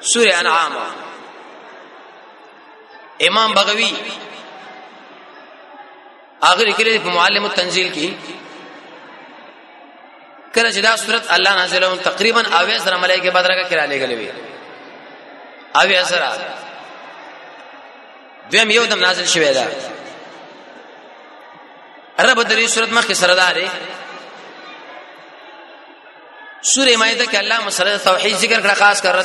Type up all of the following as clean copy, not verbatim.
سورہ انعام. امام بغوی اخر کړي په معلم التنزيل کې کله چې دا سورۃ الله نازلون تقریبا اوی سره ملائکه بدرګه کړه لګلې وي اوی سره دویم یو دم نازل شوی دا رب درې سورۃ مخکې سره داري سورہ مائده کې الله مسله توحید ذکر کړه خاص کر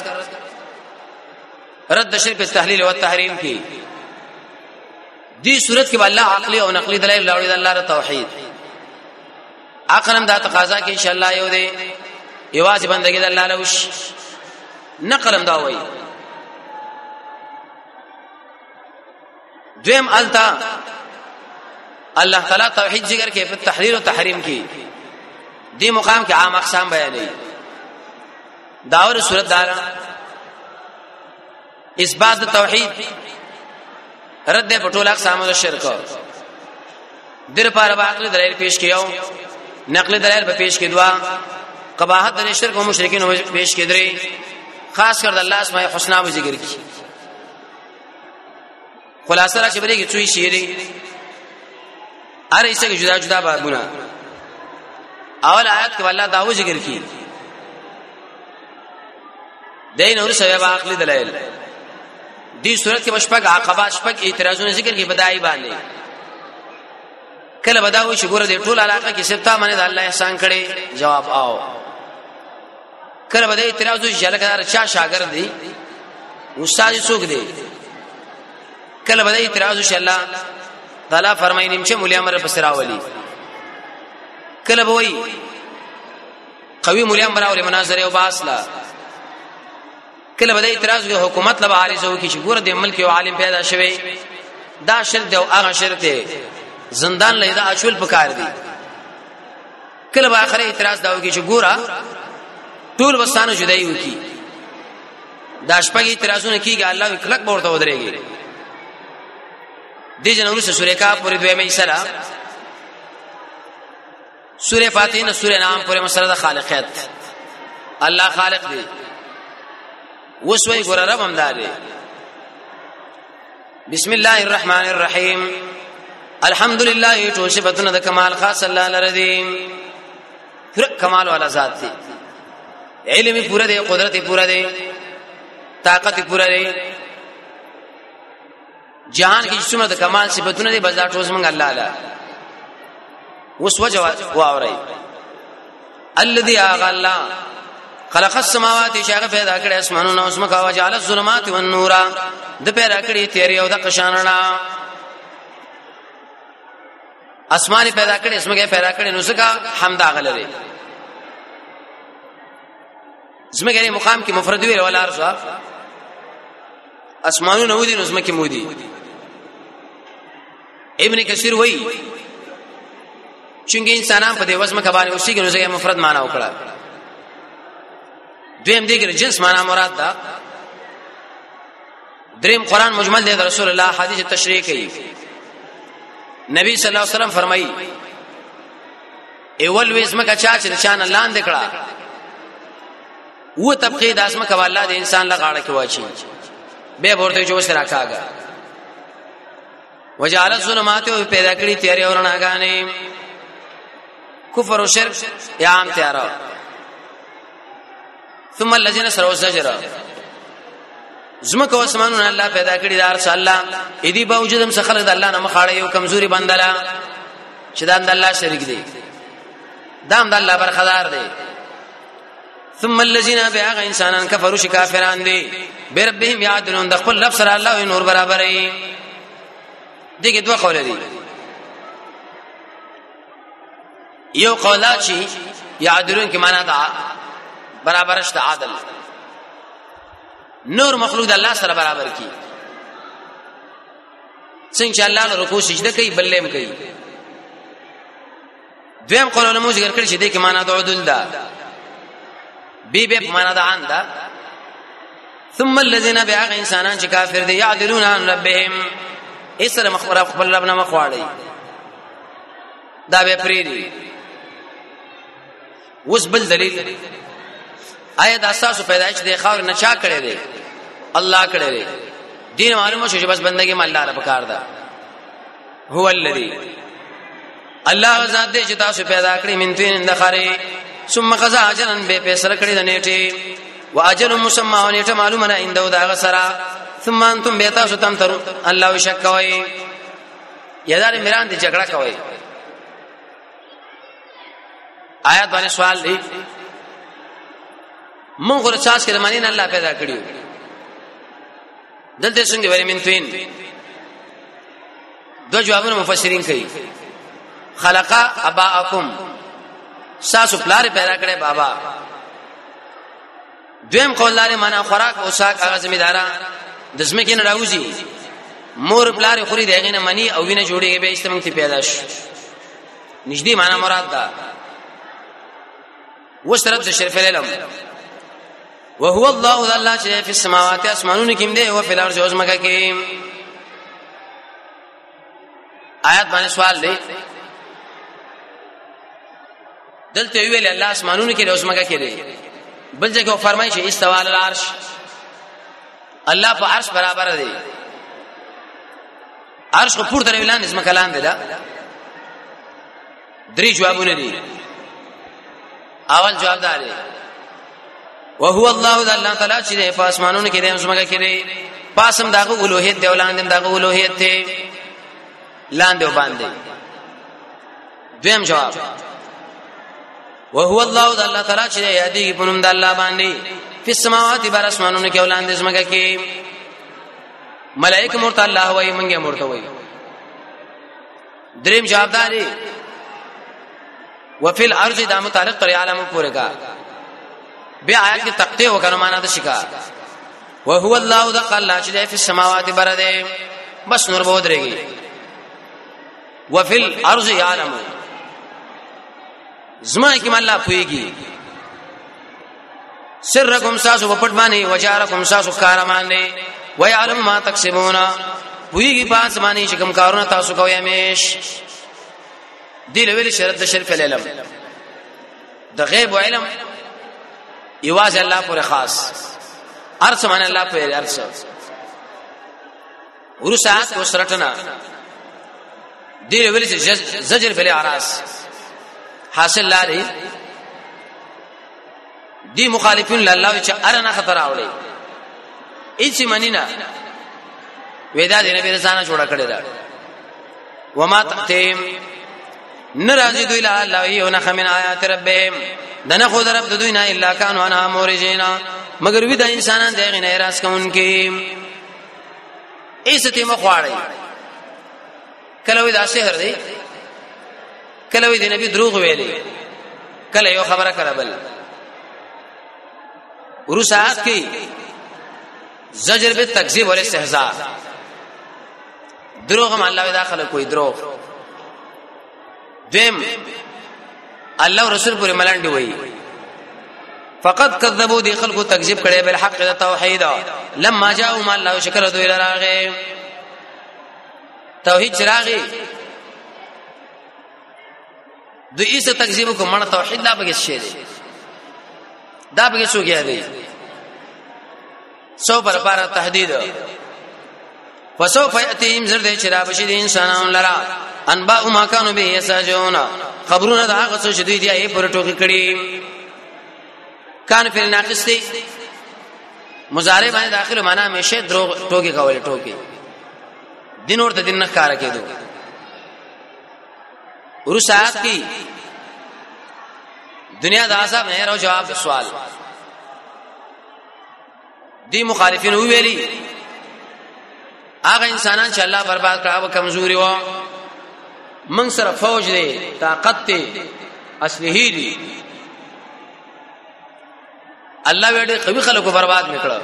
رد شرک التحلیل و التحریم کې دی صورت کې الله عقلی او نقلی دلایل راوړي د الله ر توحید عقلم دا تقاضا کې ان شاء الله یو دی یواز بندګي د الله له وش نقلم دا وایي دویم التا الله تعالی توحید ذکر کې په تحلیل او تحریم کې دی مقام کې عام اقسام بیانې داور صورت دارا اثبات توحید رد په ټول اقسام د شرک در پر باقی دلایل پیش کیو نقل دلایل په پیش کې دوا قباحت د شرک او مشرکین پیش کې درې خاص کر د الله اسماء الحسنا و ذکر کی خلاصه را شبري کې څوي شیری اره ایسه جدا جدا بابونه اول آیات کې الله داو ذکر کی دین اور سبب عقلی دلایل دی صورت کې مشفق عقبات شپق اعتراضونه ذکر کې بدایي باندې کله بداوي چې ګوره دې ټول علاقه کې ستا باندې د الله احسان کړي جواب آو کله بدایي اعتراض چې لکه چا شاګرد دی استاد څوک دی کله بدایي اعتراض چې الله تعالی فرمایي چې مولیا امر پسراولي کله وای قوي مولیا امر او مناظره او باسلا کله بده اعتراض کوي حکومت له عارضو کې چې ګور د ملک یو عالم پیدا شوی دا شرط او هغه شرط زندان لیدا اچول پکار دي کله به اخر اعتراض دا وکي چې ګورا ټول وسانو جدای وکي دا شپږ اعتراضونه کیږي الله کلک ورته ودرېږي دې جنوري سورې کا پورې دوه مې سره سورې فاتحه سورې نام پورې مسله د خالقیت الله خالق دی وسوي ګور رب همداري بسم الله الرحمن الرحيم الحمد لله تو صفاتنا د کمال خاص الله لرضی کمال والا ذات دی علم پورا دی قدرت پورا دی طاقت پورا دی جهان کې څومره د کمال صفاتونه دي بازار ټوز مونږ الله لا وسو جواب واوري الذي اغلا خلق السماوات شاغ پیدا کړي اسمانونه او اسمکا وجعل الظلمات والنور د پیدا کړي تیری او د قشاننا اسمان پیدا کړي اسمکا پیدا کړي نو څنګه حمد غلره اسمکه مقام کې مفرد وی ولا ارض اسمانونه ودي نو اسمکه مودي ابن کثیر وی چونګې انسانان په دې وزن کبانه اوسېږي نو څنګه مفرد معنا وکړه دویم دیگر جنس معنا مراد ده دریم قران مجمل دی رسول الله حدیث تشریح کوي نبی صلی الله علیه وسلم فرمایي اول وېسمه کا چا چې نشان الله اند کړه و طبقه د اسمه کوا الله د انسان لغاړه کې واچي به ورته جو سره کاګه وجعل الظلمات او پیدا کړی تیارې او رڼاګانې کفر او شرک یا عام تیارا ثم الذين سروا الزجر زمکه واسمانونه الله پیدا کړی دار صلی الله اې دی باوجودم سخل د الله نه مخاړه یو کمزوري بندلا چې دا د الله شریک دی دام د الله برخدار دی ثم الذين بيغ انسانان كفروا شکافران دي بربهم يعدلون د خپل لفظ سره الله نور برابرې دغه دوه قول دي یو قولات شي يعدلون کې معنا ده برابر شته عادل نور مخلوق د الله سره برابر کی څنګه الله له رکوع سجده کوي بلیم کوي دویم قولونه مو ذکر کړی چې د کې معنا د عدل ده بی معنا د عن ده ثم الذين بيغ انسانان چې کافر دي يعدلون عن ربهم اسره مخبر خپل رب نه مخواړي دا به پریری اوس بل دلیل آیا د اساس پیدائش د خاور نه چا کړي دي الله کړي دین معلومه شو چې بس بندګي مال الله پکار ده. هو الذی الله ذات دې چې تاسو پیدا کړی من تین اندخاري ثم قضا اجلا به فیصله کړی د نیټه واجل مسمى ونیټه معلومه نه انده دا غسرا ثم انتم به تاسو تم تر الله شک کوي یادار میران دي جګړه کوي. آیات باندې سوال دی مونږ ورچاس کې د مانین الله پیدا کړیو دلته څنګه وری من تین دو جوابونه مفسرین کوي. خلقا اباءکم ساسو پلار پیدا کړي بابا. دویم قول لري معنا خوراک او ساک هغه زمیدارا د زمکه نه راوځي مور پلار خوري دغه نه منی او وینه جوړيږي به استمنګ تی پیدا شي نږدې معنا مراد ده. وشرط د شرف العلم وهو الله الله چې په السماوات اسمانونو کې دی او په الارض او زمکه کې. آیات باندې سوال دی دلته ویل الله اسمانونو کې او زمکه کې دی بل ځکه فرمایي چې استوى على العرش الله په عرش برابر دی. عرش کو پورته ویلان اسمه کلام دی دا درې جوابونه دي. اول جواب دی وهو الله الله تعالی چې په اسمانونو کې دی او زمکه کې دی پاسم داغه اولوهیت دی ولاندې داغه اولوهیت دی لاندې وباندې. دویم جواب وهو الله الله تعالی چې یادی په نوم د الله باندې په سماوات بر اسمانونو کې ولاندې زمکه کې ملائکه مرته الله وایي مونږه مرته وایي. دریم جواب دی وفي الارض دا متعلق پر عالم پورې کا بیا آیات کې تقطیع وکړو معنا د شکا وهو الله ذا الله چې په سماوات بر ده بس نور به درېږي. وفي الارض يعلم زما کې الله پويږي سرکم ساسو په پټ باندې وجارکم ساسو کار باندې ويعلم ما تکسبون پويږي پاس باندې چې کوم کارونه تاسو کوی همیش. دی له شرط د شرف العلم د غیب او علم یواز الله پر خاص ارث من الله پر ارث ورسات وسرتنا دی له زجر بل اعراس حاصل لاري دی مخالفین لله چې ارنه خطر اوړي ایچ منینا ودا د نبی رسانه جوړه کړی دا وما تقتیم ناراضی دوی له الله یو نه من آیات ربهم دنه خود رب دوی نه الا کانوا انا مورجینا مگر وی د انسانان دغه نه راس کوونکی ایسته مخواړی کله وی دا سحر دی کله وی د نبی دروغ ویلي کله یو خبره کړه بل ورسات کی زجر به تکذیب اور استهزاء دروغ هم الله داخله کوئی دروغ. دیم الله رسول پر ملانډي وای فقط کذبوا دي خلقو تکذیب کړي بل حق د توحید لما جاءوا ما الله شکل دوی لراغه توحید چراغي دوی ایسه تکذیب کو مړه توحید لا بګی شي دا بګی سو گیا دی سو پر پارا تهدید وسوف یاتیم زرد چراب شي د انسانانو لرا انباء ما كانوا به يسجون خبرونه دا هغه څه چې دوی دی یې پر ټوکی کړي کان فعل ناقص دی مضارع باندې داخله معنا همیشه دروغ ټوکی کول ټوکی دین ورته دین نه کار کېدو ورسات کی دنیا د عذاب نه راو جواب سوال دی مخالفین ویلي هغه انسانان چې الله برباد کړه او کمزوري و من سره فوج دی طاقت دی اصلي دی الله وړي قوي خلکو برباد نکړه.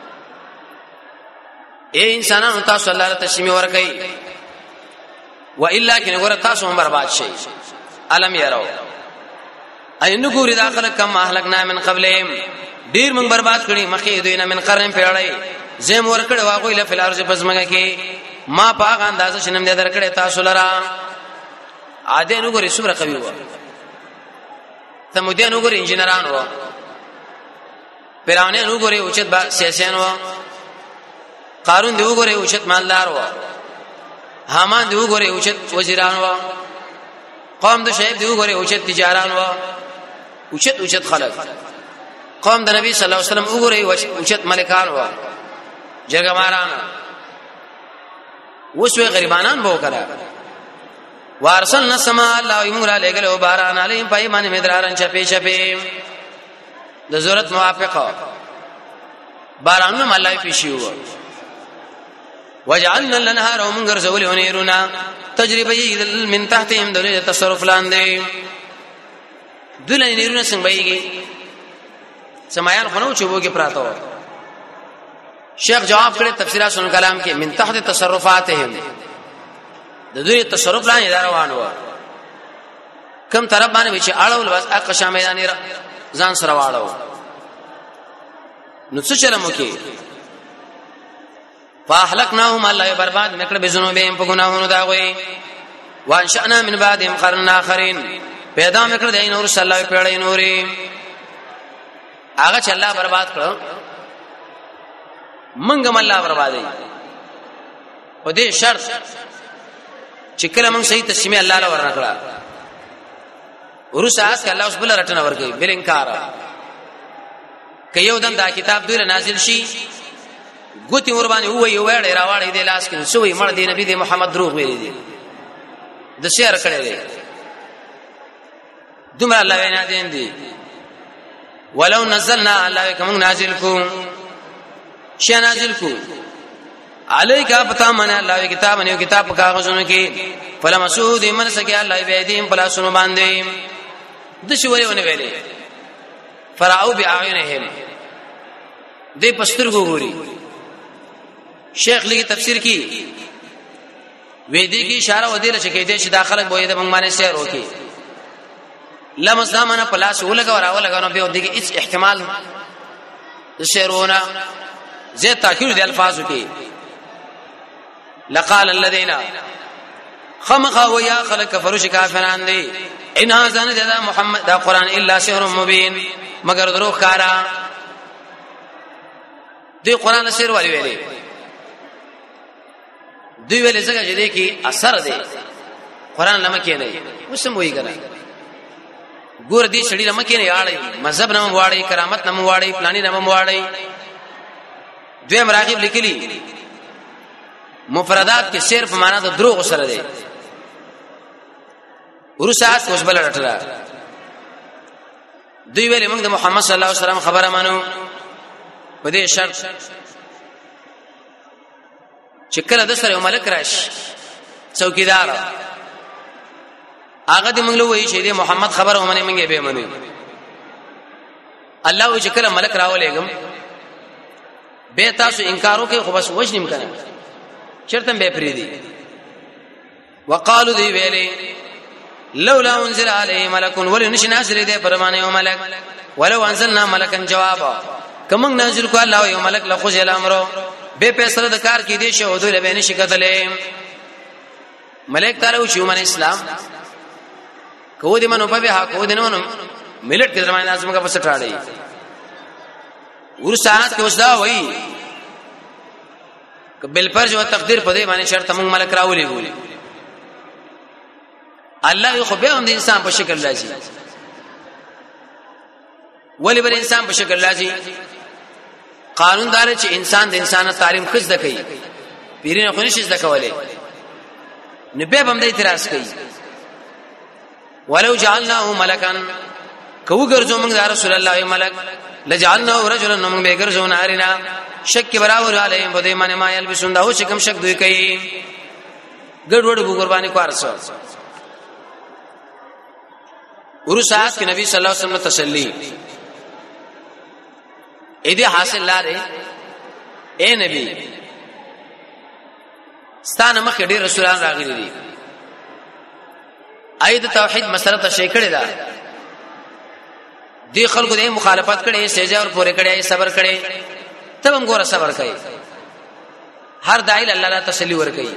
اے انسانانو تاسو الله تعالی تشمیه ور کوي و الا کین ور تاسو هم برباد شي. علم يرو اين ګوري داخله کم اهلکنا من قبلهم ډیر من برباد کړي مخې دوی نه من قرن پیړای زم ور کړه واغوي له فلارز پزماګه کې ما پاغ انداز شنم دې درکړه تاسو لرا عاده نو ګوري سمره قوي و ثمودیان نو ګوري انجنيران و پیرانه نو ګوري اوچت با سیاسيان و قارون دی وګوره اوچت مالدار و حامان دی وګوره اوچت وزیران و قوم د شعیب دی وګوره اوچت تجاران و اوچت خلق قوم د نبی صلی الله علیه وسلم وګوره اوچت ملکان و جرګماران وسوي غریبانان بو کړه وارسلنا السماء الله يمر لګلو باران عليهم پایمان مدرارن چپی چپی د ضرورت موافقه بارانونه الله پیشیو وجعلنا الانهار ومن غرزول ونيرنا تجربه من تحتهم دل تصرف لاندې دل نيرونه څنګه بيږي سمایان خنو چوبو کې پراته و شیخ جواب کړي تفسیرات سن کلام کې من تحت تصرفاتهم د دوی تصرف لاندې روانو کم طرف باندې چې اړول بس اق شامیدانی ځان سره واړو نو څه چلمو کې فاحلقناهم الله برباد نکړه به ذنوبهم په ګناهونو دا وي وانشأنا من بعدهم قرنا اخرين پیدا نکړه دای نور صلی الله پیړې نوري هغه چې الله برباد کړو منګم الله بربادي په دې شرط چې کله موږ صحیح تسمیه الله له ورنکړه ورساس ک الله اوس بل رټنه ورګي بل انکار کيو دم دا کتاب دوی نازل شي ګوتی ور باندې وې وړې راوړې دې لاس کې سوې مړ دې نبی دې محمد دروغ ویلي دي د شعر کړي دي دومره الله وینا دي ولو نزلنا الله کوم نازل کو شي نازل کو علیکا پتا من الله کتاب نه کتاب کاغذونو کې فلمسود من سکه الله بيدیم پلا سنو باندې د شوونه ویلي فراو باعینهم دې پستر ګوري شیخ لګي تفسیر کی وېدی کی اشاره ودیله چې کې دې چې داخله بوې د موږ باندې سیر وکي لمس زمانہ پلاس ولګا وراولګا نو به دې کې هیڅ احتمال د سیرونه زه تاکید د الفاظو کې لقال الذين خمخوا يا خلق كفروا كافرون دي ان هذا ذا محمد دا قران الا سحر مبين مگر دروغ کارا دی قران سحر والی ویلي دوی ویلې څنګه چې دی کې اثر دی قران لمه کې نه وسم وی کنه ګور دی شړی لمه کې نه یاړي مذهب نه واړی کرامت نه واړی پلاني نه واړی دوی مراغب لیکلي مفردات کې صرف معنا د دروغ سره دی ورسات اوس بل رټلا دوی ویلې موږ د محمد صلی الله علیه وسلم خبره مانو په دې شرط چې کله د سره ملک راشي څوکیدار هغه دې موږ له وایي چې د محمد خبره ومنه موږ به منو الله چې کله ملک راولېګم به تاسو انکار وکړئ خو بس وښنیم کنه چرتم به پریدي وقالو دی ویلي لولا انزل عليه ملك ولنش نازل دي فرمانه یو ملک ولو انزلنا ملكا جوابا کوم نازل کو الله یو ملک لخذ الامر به فیصله د کار کې دي شهود له بین شکتلې ملک تعالی چې من اسلام کو دې منو په به کو دې نو ملت کې زمانه لازم کا پس ټاړي ورسات کې وسدا وای بل فرج او تقدیر په دې باندې شرط موږ ملک راولې ګولې الله خو به هم د انسان په شکل راځي ولی بل انسان په شکل راځي قانون دار چې انسان د انسان تعلیم خز د کوي پیرینه خو نشي زده کولای نه به هم د اعتراض کوي ولو جعلناه ملکا کو ګرځو موږ د رسول الله ملک لجعلناه رجلا موږ به ګرځو نارینا شک برابر علیهم په دې معنی ما یلبسون دا هو چې کوم شک دوی کوي ګډوډ قرباني کوارسو ورسات کې نبی صلی الله علیه وسلم تسلی اې دې حاصل لاره اے نبی ستانه مخ ډېر رسولان راغلي دي اې د توحید مسله ته شي کړي دا دی خلکو دې مخالفت کړي سجا اور پوره کړي صبر کړي تب هم ګوره صبر کوي هر دایل الله تعالی تسلی ور کوي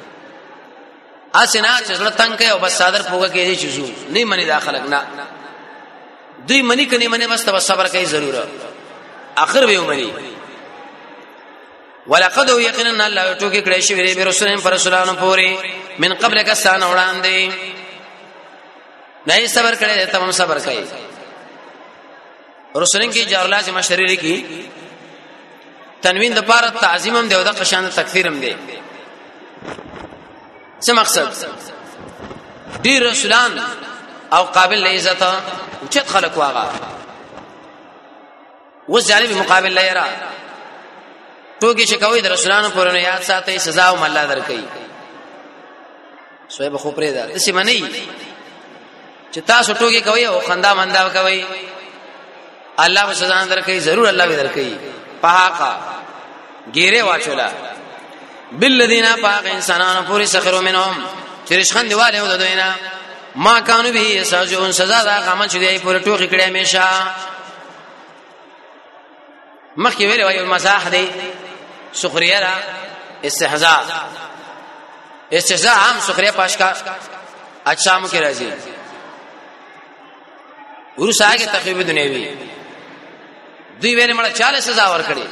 اسنه چې زړه تنگ کوي او بس صادر پوګه کوي چې شو نه منی داخلك نه دوی منی کني منی بس صبر کوي ضرور اخر به منی ولقد یقینا الله ټوکی کړی شی ویری رسولین پر رسولانو پوری من قبل کسان وړاندې نه صبر کړي تمام صبر کوي رسولین کی جارلا چې مشری کی تنوین د پاره تعظیم هم دی او د قشان تکثیر هم دی څه مقصد ډیر رسولان او قابل عزت او چت خلق واغه و ځانې مقابل لرا ټوګه شکوي د رسولانو پرونه یاد ساتي سزا او الله درکې سوې به خو پرې ده دسی منی چې تاسو ټوګه کوي او خندا مندا کوي الله به سزا درکې ضرور الله به درکې پاکا ګیره واچولا بالذین پاک انسانانو پوری سخروا منهم چرشخند دیواله او دوینا ما کانو به یسجون سزا دا عمل چې دی پوره ټوکی کړي همیشه مخکې ویل وایو مزاح دی سخريه را استهزاء عام سخريه پاشکا اجسامو کې راځي ورسره کې تخریب دنیوي دوی ویل مړه 40 سزا ور کړی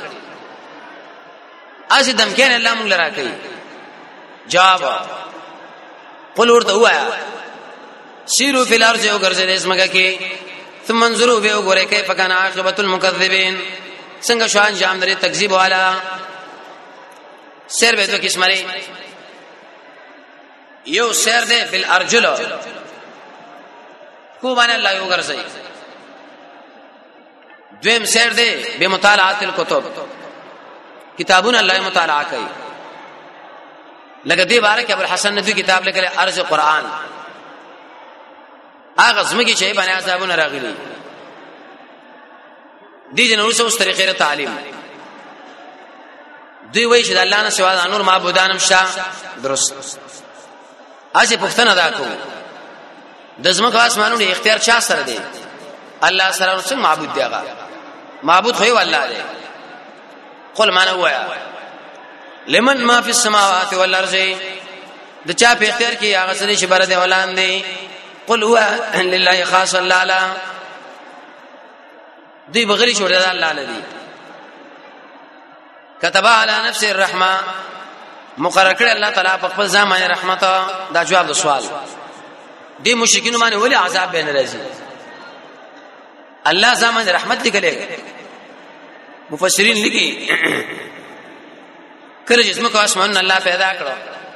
اسی دمکین الله موږ لرا کوي جواب قل ورته وایا سیرو فی الارض او ګرځي اسمګه کې ثم انظروا به وګوره کیف کان عاقبۃ المکذبین څنګه شو انجام درې تکذیب والا سیر به دوه قسم لري یو سیر ده بل ارجل کو باندې الله یو ګرځي دویم سیر ده به مطالعات الکتب کتابونه الله مطالعه کوي لکه دې باره کې ابو الحسن ندوی کتاب لیکل ارض قرآن هغه زمګي چې باندې عذابونه راغلي دي جن اوس طریقې تعلیم دوی وایي چې الله نه سوا نور معبودان مشا درست اځه پښتنه دا کو د زمکو اسمانونو اختیار چا سره دی الله سره څنګه معبود دی هغه معبود خو یو الله دی قل معنا وایا لمن ما فی السماوات والارض د چا په اختیار کې هغه سره چې بر دی ولان دی قل هو لله خاص الله لا دی بغیر شو رضا الله لدی كتب على نفس الرحمه مقرر کړ الله تعالی په خپل ځان باندې رحمت دا جواب د سوال دی مشرکین باندې ولی عذاب به ناراضي الله ځان باندې رحمت لیکلې مفسرین لیکي کله چې اسمه اسمان الله پیدا کړو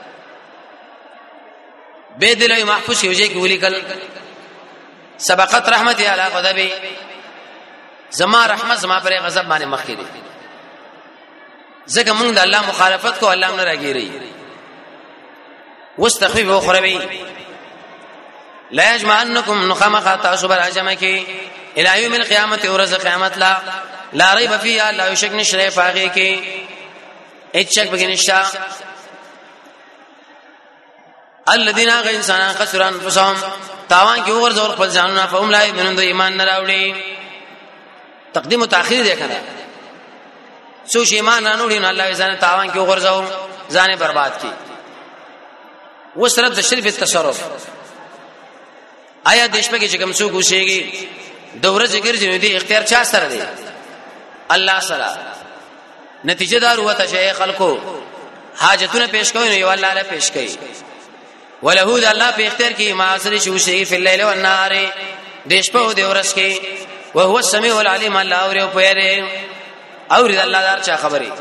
به دلوي محفوظ یوځي کې ولیکل سبقت رحمتي علی غضبی زما رحمت زما پر غضب باندې مخکې دي ځکه موږ د الله مخالفت کو الله نه راګيري واستخفف اخروی لا يجمعنكم نخمخ تاسبر اجمکی الى يوم القيامه ورز قیامت لا ریب فیها لا یشک نشری فاغی کی اچک بگنشتا الذين انسان خسران انفسهم تاوان کی اور زور پر ځانونه فهم لا ایمنون د ایمان نه راوړي تقدیم او تاخير دی کنه سو شی ایمان نه وړي نو الله ځان تاوان کی اور ځو ځان برباد کی وسره د شرف التصرف آیا دیش په کې چې کوم څوک وشيږي دوره ذکر جنو دي اختیار چا سره دی الله سره نتیجه دار وته شي خلکو حاجتونه پیش کوي نو یو الله له پیش کوي ولهو د الله په اختیار کې ما سره شو شي په الليل والنهار دیش په دی ورس کې او هو السميع العليم الله اور په یې اور الله دار چا خبري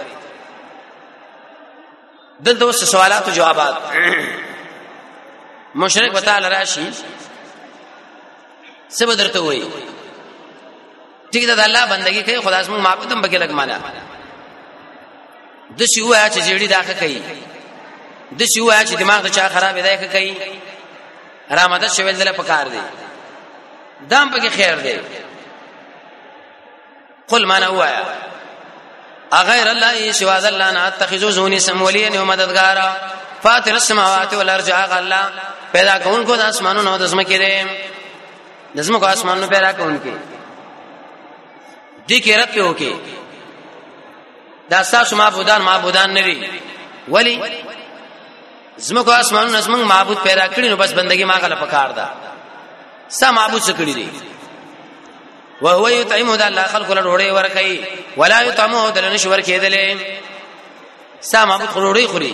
دلته وس سوالات او جوابات مشرک وتعالى راشي څه بدرته وای ټیک ده الله بندگی کوي خدای اسمه معبودم بګه لګ معنا د شی وای چې جوړی داخه کوي د شی وای چې دماغ چا خراب دی کوي رامده شویل دل پکار دی دام پکې خیر دی قل معنا وایا اغیر الله شواذ الله نه اتخذو زونی سمولین او مددگار فاتر السماوات والارض الله پیدا کونکو د اسمانونو د زمکه دی نظم کو اسمانونو پیدا کونکي دې کې رات په وکي دا تاسو معبودان نری ولی زمکو اسمانونو نظم معبود پیدا کړی نو بس بندگی ما غل پکار دا سم معبود څه کړی دی وهو يطعم ذا الله خلق له ډوړې ورکي ولا يطعمه دل نشور کېدلې ستا معبود خروړی خوري.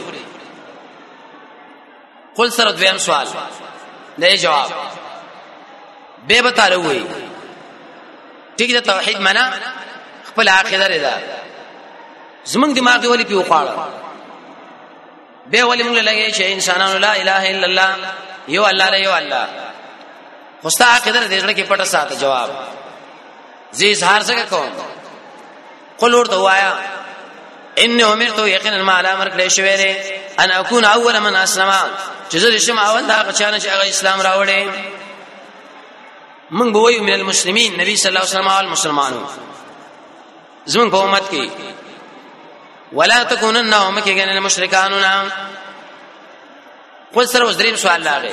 قل سره دویم سوال دې جواب به بتاله وي ټیک ده توحید معنا خپل عقیده لري زمونږ دماغ دی ولې پیو خاړه به ولې موږ لګي چې انسانانو لا اله الا الله یو الله له یو الله خوستا عقیده دې ځل کې پټه ساته جواب زی اظهار څنګه کوم قل ورته وایا ان امرت یقینا ما علی امر کله شوی دی ان اكون اول من اسلم چې زه شم اول دا غچانه چې هغه اسلام راوړې من بوي من المسلمين نبی صلی الله علیه وسلم او مسلمانانو زمون په امت کې ولا تكونن هم کې ګنه مشرکانو قل سره وزریم سوال لاغه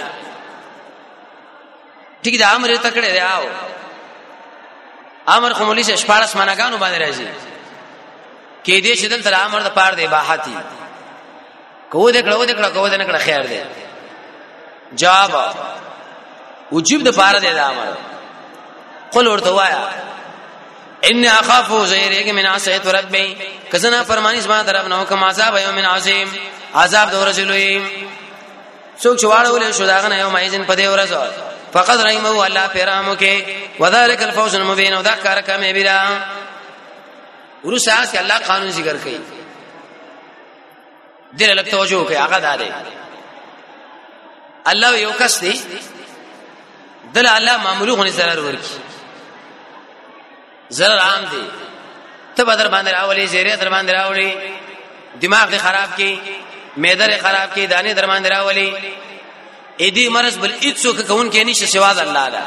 ټیک دا امر ته کړه دی او امر خو مولوی شه شپارس منګانو باندې راځي کې دې چې دلته امر د پاره دی باحتی کو دې کړه خیر دی جواب وجوب د پاره دی دا امر قل ورته وایا ان اخاف زيرك من عصيت ربي کزنا فرمانی زما درب نو کوم عذاب یوم عظیم عذاب د ورځلوي څوک چواړول شو داغه یوم ایزن په دې ورځ فقد رحمه الله پیرامو کې وذلك الفوز المبين او دا کار کمه بیره ورساس کې الله قانون ذکر کوي دې لږ توجه کوي هغه دا دی الله یو کس دی دل الله معمولی غني zarar ورکی zarar عام دی ته بدر باندې راولي زیره در باندې راولي دماغ خراب کی معده خراب کی دانه در باندې راولي اېدی مرز بل اڅو کون کې نشه سوا د الله دا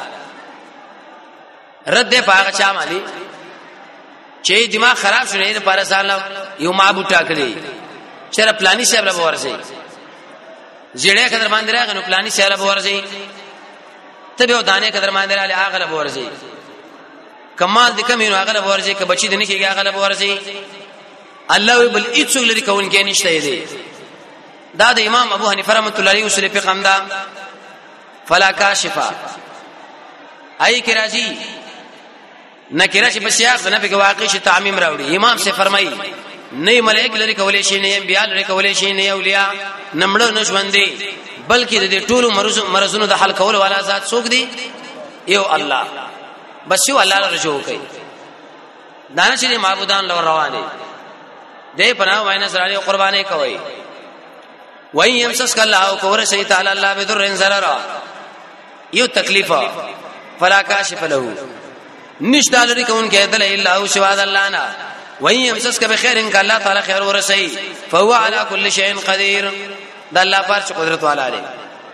رد پاغه چا مالی چې دماغ خراب شونه نه پر سال یو معبود ټاکلي چر پلاني صاحب له ورسي زیړه کدر باندې راغنو پلاني صاحب له ورسي تبه دانه کدر باندې راغله هغه له ورسي کمال دې کمینو هغه له ورسي ک بچی دې نه کیږي هغه له ورسي الله بل اڅو لري کون کې نشته دی دا د امام ابو حنیفه رحمۃ اللہ علیہ اصول فقہ دا فلا کاشفا ای کی راضی نکره چې په سیاق نه په واقع شي تعمیم راوړي امام سے فرمایي نه ملائک لري کولې شي نه انبیاء لري کولې شي نه اولیاء نمړو نشوندې بلکې د ټولو مرزونو د حل کول والا ذات څوک دی یو الله بس یو الله رجوع کوي دانه چې معبودان لور روانه دې پناه وینه سره قرباني کوي وای يمسسك الله وكور شي تعالی الله بدر زرر یو تکلیف فلا کاشف له نشته لري کون کې دل الا او شوا الله نه وای يمسسك بخير ان الله تعالی خیر ورسي فهو على كل شيء قدير د الله پر قدرت والا دی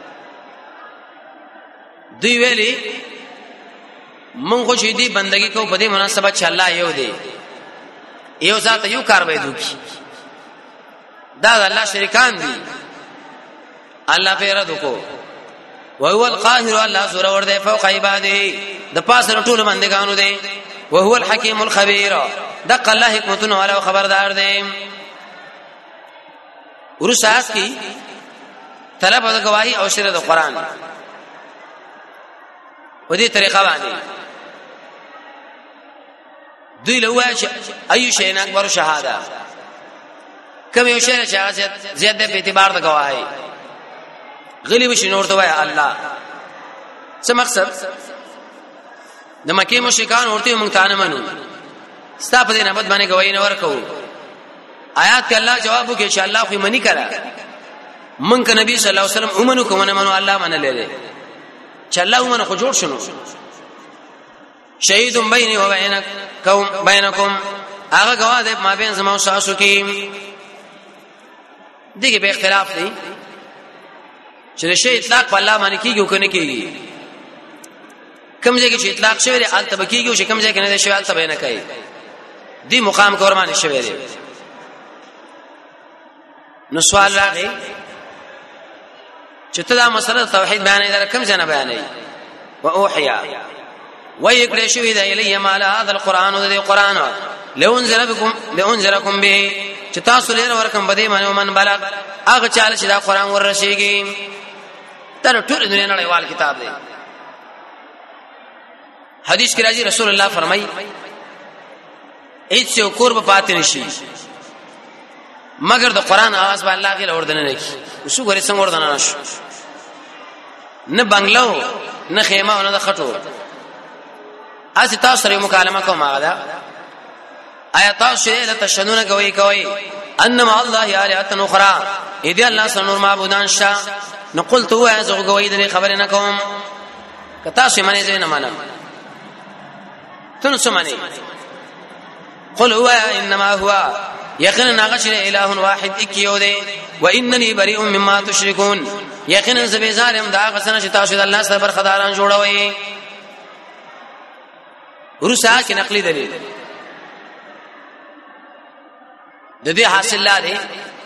دوی ویلي مونږ خو شي دي بندگی کو په دې مناسبت چې الله یو دی یو ذات یو کار وې دوی دا الله شریکان دي الله پیرا دکو وهو القاهر الله سور ور دے فوق عباده د پاسه ټول بندگانو دي وهو الحكيم الخبير دق الله حکمتونه والا خبردار دي ورسات کی طلب د گواہی او شرع د قران په دې طریقه باندې دوی لوای ايو شی نه اکبر شهاده کوم یو شی چې زیاده په اعتبار د گواهی غلی بشي نور ته وای الله څه مقصد د مکه مشرکان ورته مونږ ته نه منو ستا په دې نبد باندې گواہی نه ورکو آیات کې الله جواب وکړي چې الله خو منی کړه مونږ نبی صلی الله علیه وسلم اومنو کوم نه منو الله منل لې چې الله اومنه خو جوړ شنو شهید بیني و بینکم هغه گواه دې ما بین زمو تاسو کې دغه به اختلاف دی چې شی اطلاق په الله باندې کیږي او کنه کیږي کوم ځای کې چې اطلاق شوی دی الته بکیږي او کوم ځای کې نه شوی الته به نه کوي دی مقام کور باندې شوی دی نو سوال راغی چې ته دا مسله توحید بیانې دا کوم ځای نه بیانې او اوحیا ويکړې شوی دی الیه مال هذا القران او د قران لئنذرکم به چې تاسو لري ورکم بده من بلغ هغه چاله چې دا قران ورشيږي تر ټول دنیا نړیوال کتاب دی حدیث کې راځي رسول الله فرمایي هیڅ یو قرب پاتې نشي مگر د قران आवाज به الله غل اردن نه کی وسو غری څنګه اردن نه شو نه بنگلو نه خیمه نه د خټو از تاسو سره مکالمه کوم هغه آیا تاسو له تشنونه کوي انما الله الهات اخرى اذا الله سنور معبودان شا نقلت هو ازغ کوي د خبر نه کوم کتا سو منی زین معنا تنو سمانی قل هو انما هو یقینا غشر اله واحد اکیو دی وانني بريء مما تشركون یقینا زبی ظالم دا غسنه چې تاسو د الله سره برخداران جوړوي ورسا کې نقلی دلیل د دې حاصل لري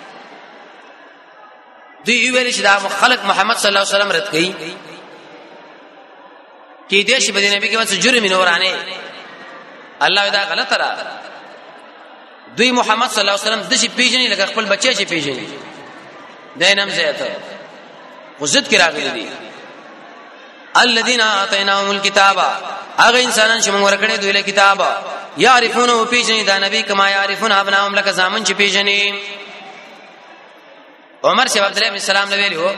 دوی ویل چې دا خلق محمد صلی الله علیه وسلم رد کړي کې دې شی په نبی کې وڅ جرم نورانه الله دا غلط را دوی محمد صلی الله علیه وسلم د شي پیژنې لکه خپل بچي شي پیژنې دینم زیاته وزت کې راغلي دي الذين اتيناهم الكتاب اغه انسانان چې موږ ورکړې دوی له کتاب يعرفونه پیژنې دا نبی کما يعرفون ابناهم لکه زامن چې پیژنې عمر شیخ عبد الله بن السلام له ویلو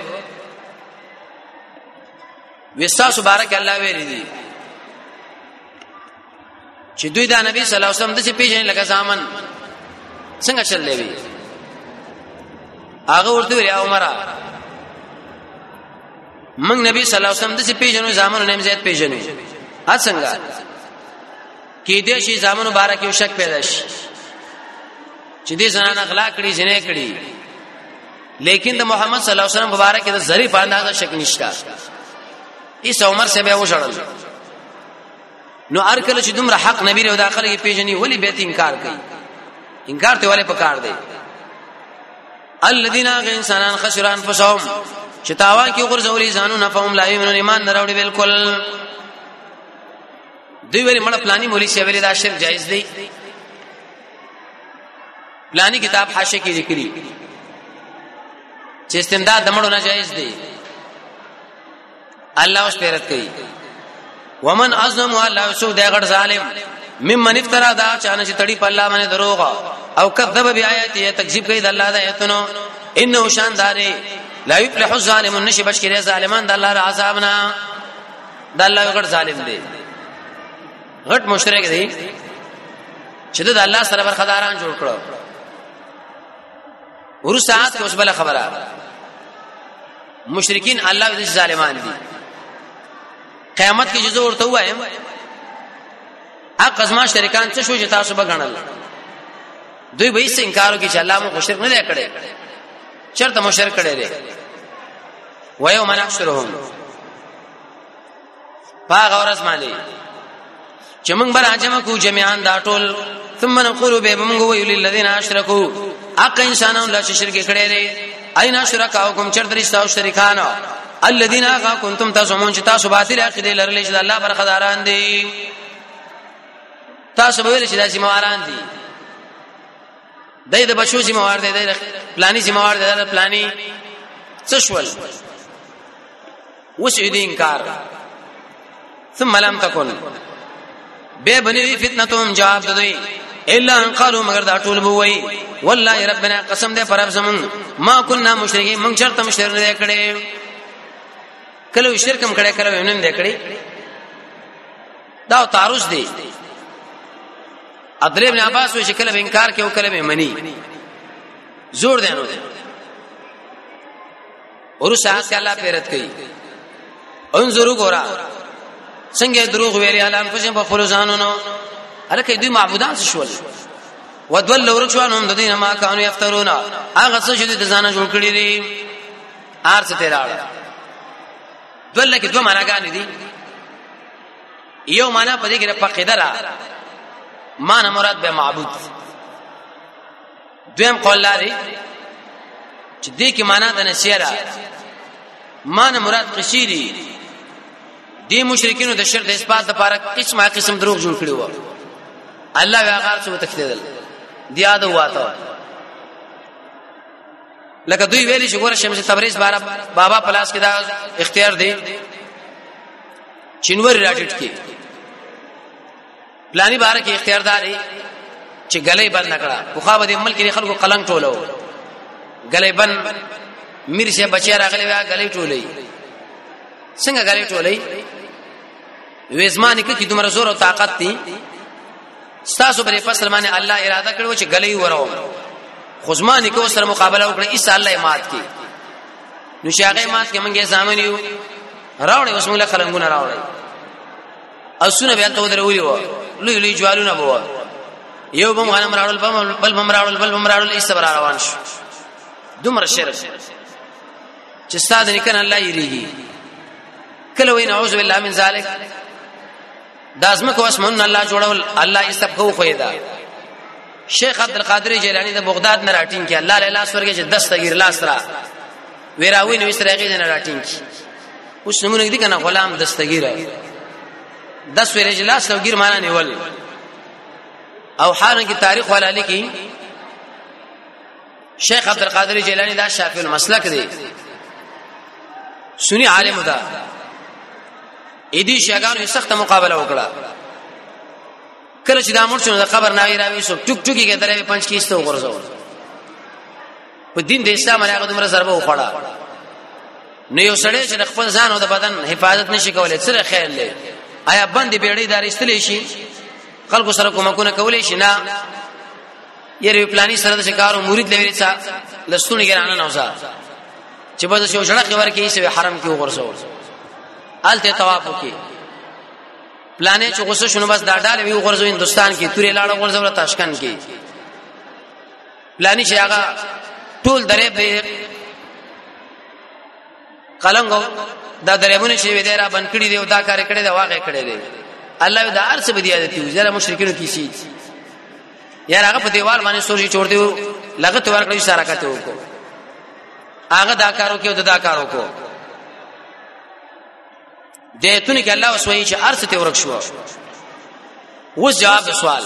وساس بارک الله ویلي دي چې دوی دا نبی صلی الله علیه وسلم د چې پیژنې لکه زامن څنګه چل دی هغه ورته ویل عمر موږ نبی صلی الله علیه وسلم د چې پیژنو زامن نه زیات پیژنو څنګه کې دې شي زامن مبارک یو شک پیدا شي چې دې زنان اخلاق کړي جنې کړي لیکن د محمد صلی الله علیه وسلم مبارک د ظریف اندازه شک نشته ایس عمر سے به وشړل نو ارکل چې دومره حق نبی له داخله کې پیژني ولی به انکار کوي انکار ته والے پکار دی الذين انسانان خسروا انفسهم چې تاوان کې غرزولي ځانو نه فهم لا ایمنون ایمان نه راوړي بالکل دوی ویل مړه پلاني مولوی سی ویل دا شرک جایز دی پلاني کتاب حاشیه کې لیکلي چې استمداد د مړو نه جایز دی الله اوس پیرت کوي ومن ازم الله سو د غړ ظالم ممن افترا دا چانه چې تړي په الله باندې دروغ او کذب بیااته تکذیب کوي د الله د آیاتونو انه شانداري لا يفلح الظالمون نشي بشکره ظالمان د الله عذابنا د الله غړ ظالم دی غټ مشرک دی چې د الله سره برخداران جوړ کړو ورسات کې اوس بل خبره مشرکین الله د ظالمان دي قیامت کې جزو ورته وایم حق ازما شریکان څه شو چې تاسو بغنل دوی به یې انکار وکړي چې الله مو مشرک نه کړي چرته مشرک کړي لري ويوم نحشرهم باغ اورز مالي چې موږ بر اجمع کو جميعا دا ټول ثم نقول به موږ ویل للذین اشرکوا اق انسانون لا شرک کړي لري اين شرکاوکم چرته رښتاو شریکان الذين كنتم تزعمون چې تاسو باطل عقیده لرلې چې الله برخداران دي تاسو به ویل چې داسې مواران دي دای د بچو چې موار دي د پلاني چې موار دي د پلاني څه شول وش دې انکار ثم لم تكن به بني فتنتهم جواب دوی الا ان قالوا مگر دا ټول بووي والله ربنا قسم دې پر زمون ما كنا مشرکین من چرته مشرک نه کړي کله شرکم کړي کله ونن دې کړي دا تعرض دی عبد الله بن عباس و شکل به انکار کې او کله به منی زور دینو اور ساعت الله پیرت کوي انظروا ګورا څنګه دروغ ویلي اعلان کوم په فلوزانونو الکه دوی معبودان څه شول ودول ورچوانهم د دینه ما كانوا يفترون هغه څه چې د ځانه جوړ کړی دي ارڅ تیراړ دول کې دوه معناګانې دي یو معنا په دې کې په قدره معنا مراد به معبود دویم قول لري چې دې کې معنا د نشیرا معنا مراد قشيري دي مشرکین د شرک د اثبات لپاره قسم دروغ جوړ کړي وو الله هغه څه تکلیدل دی یاد واته لکه دوی ویلي چې ګوره شمس تبریز بابا پلاس کې دا اختیار دی چینور راټټ کې پلاني بار کې اختیار داري چې غلې بند نکړه خو به د ملک کې خلکو قلنګ ټولو غلیبن میر شه بچی راغلی وا غلی ټولې څنګه غلی ټولې وېزمانه کې چې دومره زور او طاقت دي ستاسو پرې فصل باندې الله اراده کړو چې غلی ورو خصمانه کې سره مقابله وکړي ایسا الله مات کی نو شاغه مات کې منګه ځامن یو راوړې اوس موږ خلنګونه راوړې اسونه بیا ته درولې و لوی لوی جوالونه بو یو بم غنم راوړل بل بم راوړل ایسا بر روان شو دومره شرک چې ستاد نه کنه الله یریږي کله وین اعوذ بالله من ذلک دازمه کو اسمن الله جوړول الله ایسا کو خویدا شیخ عبد القادر جیلانی د بغداد نه راټینګ کی الله له لاس ورګه چې دستګیر لاس را ویراوی نو سرهغه نه راټینګ کی اوس نمونه دي کنه غلام دستګیر دس ورګه لاس لوګیر معنا نیول او حالن کی تاریخ والا لیکي شیخ عبد القادر جیلانی دا شافعی المسلک دی سنی عالم دا ایدی شیګانو سخت مقابله وکړه کله چې دا مړ شو د قبر ناوی راوي سو ټوک ټوکی کې درې پنځ کیسته وګرځول په دین د اسلام هغه دومره ضربه وخړه نو یو سړی چې خپل ځان او د بدن حفاظت نشي کولای سره خیر لې آیا باندې بیړې دار استلې شي خلکو سره کومکونه کولې شي نه یره پلاني سره د شکارو مرید لوري څا لستونی ګرانه نوځه چې بده شو شړق ورکې چې حرم کې وګرځول آلته طواف وکي پلانې چې غوسه شونه بس داډاله وی وګرځو هندستان کې تورې لاړه وګرځول تاشکند کې پلانې چې هغه ټول درې به قلنګو دا درېونه چې وی دیره بن کړی دی او دا کار کړی دی واقع کړی دی الله دا ارث به دی عادتي زره مشرکینو کې شي یار هغه په دیوال باندې سوري چور دیو لغت ورکړی سارا کته وکړو هغه دا کارو کې او دا کارو کو دته کې الله وسوي چې ارث ته ورک شو وس جواب سوال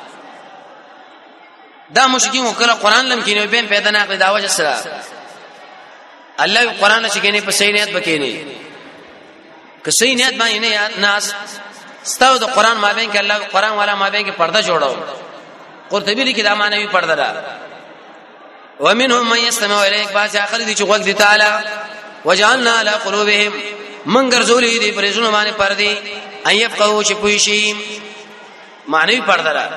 دا مشکین وکړه قران لم کې نو بین پیدا نه کړی دا وجه سره الله قران چې کینه په صحیح نیت بکینه که صحیح نیت باندې نه ناس ستاسو د قران مابین کې الله قران والا مابین کې پرده جوړاو قرطبی لیکي دا معنی پرده را ومنهم من يستمع اليك باز اخر دي چې وګ دي تعالی وجعلنا على قلوبهم من ګرځولې دي پرېزونه باندې پردي ان يفقهوا چې پويشي معنی پرده را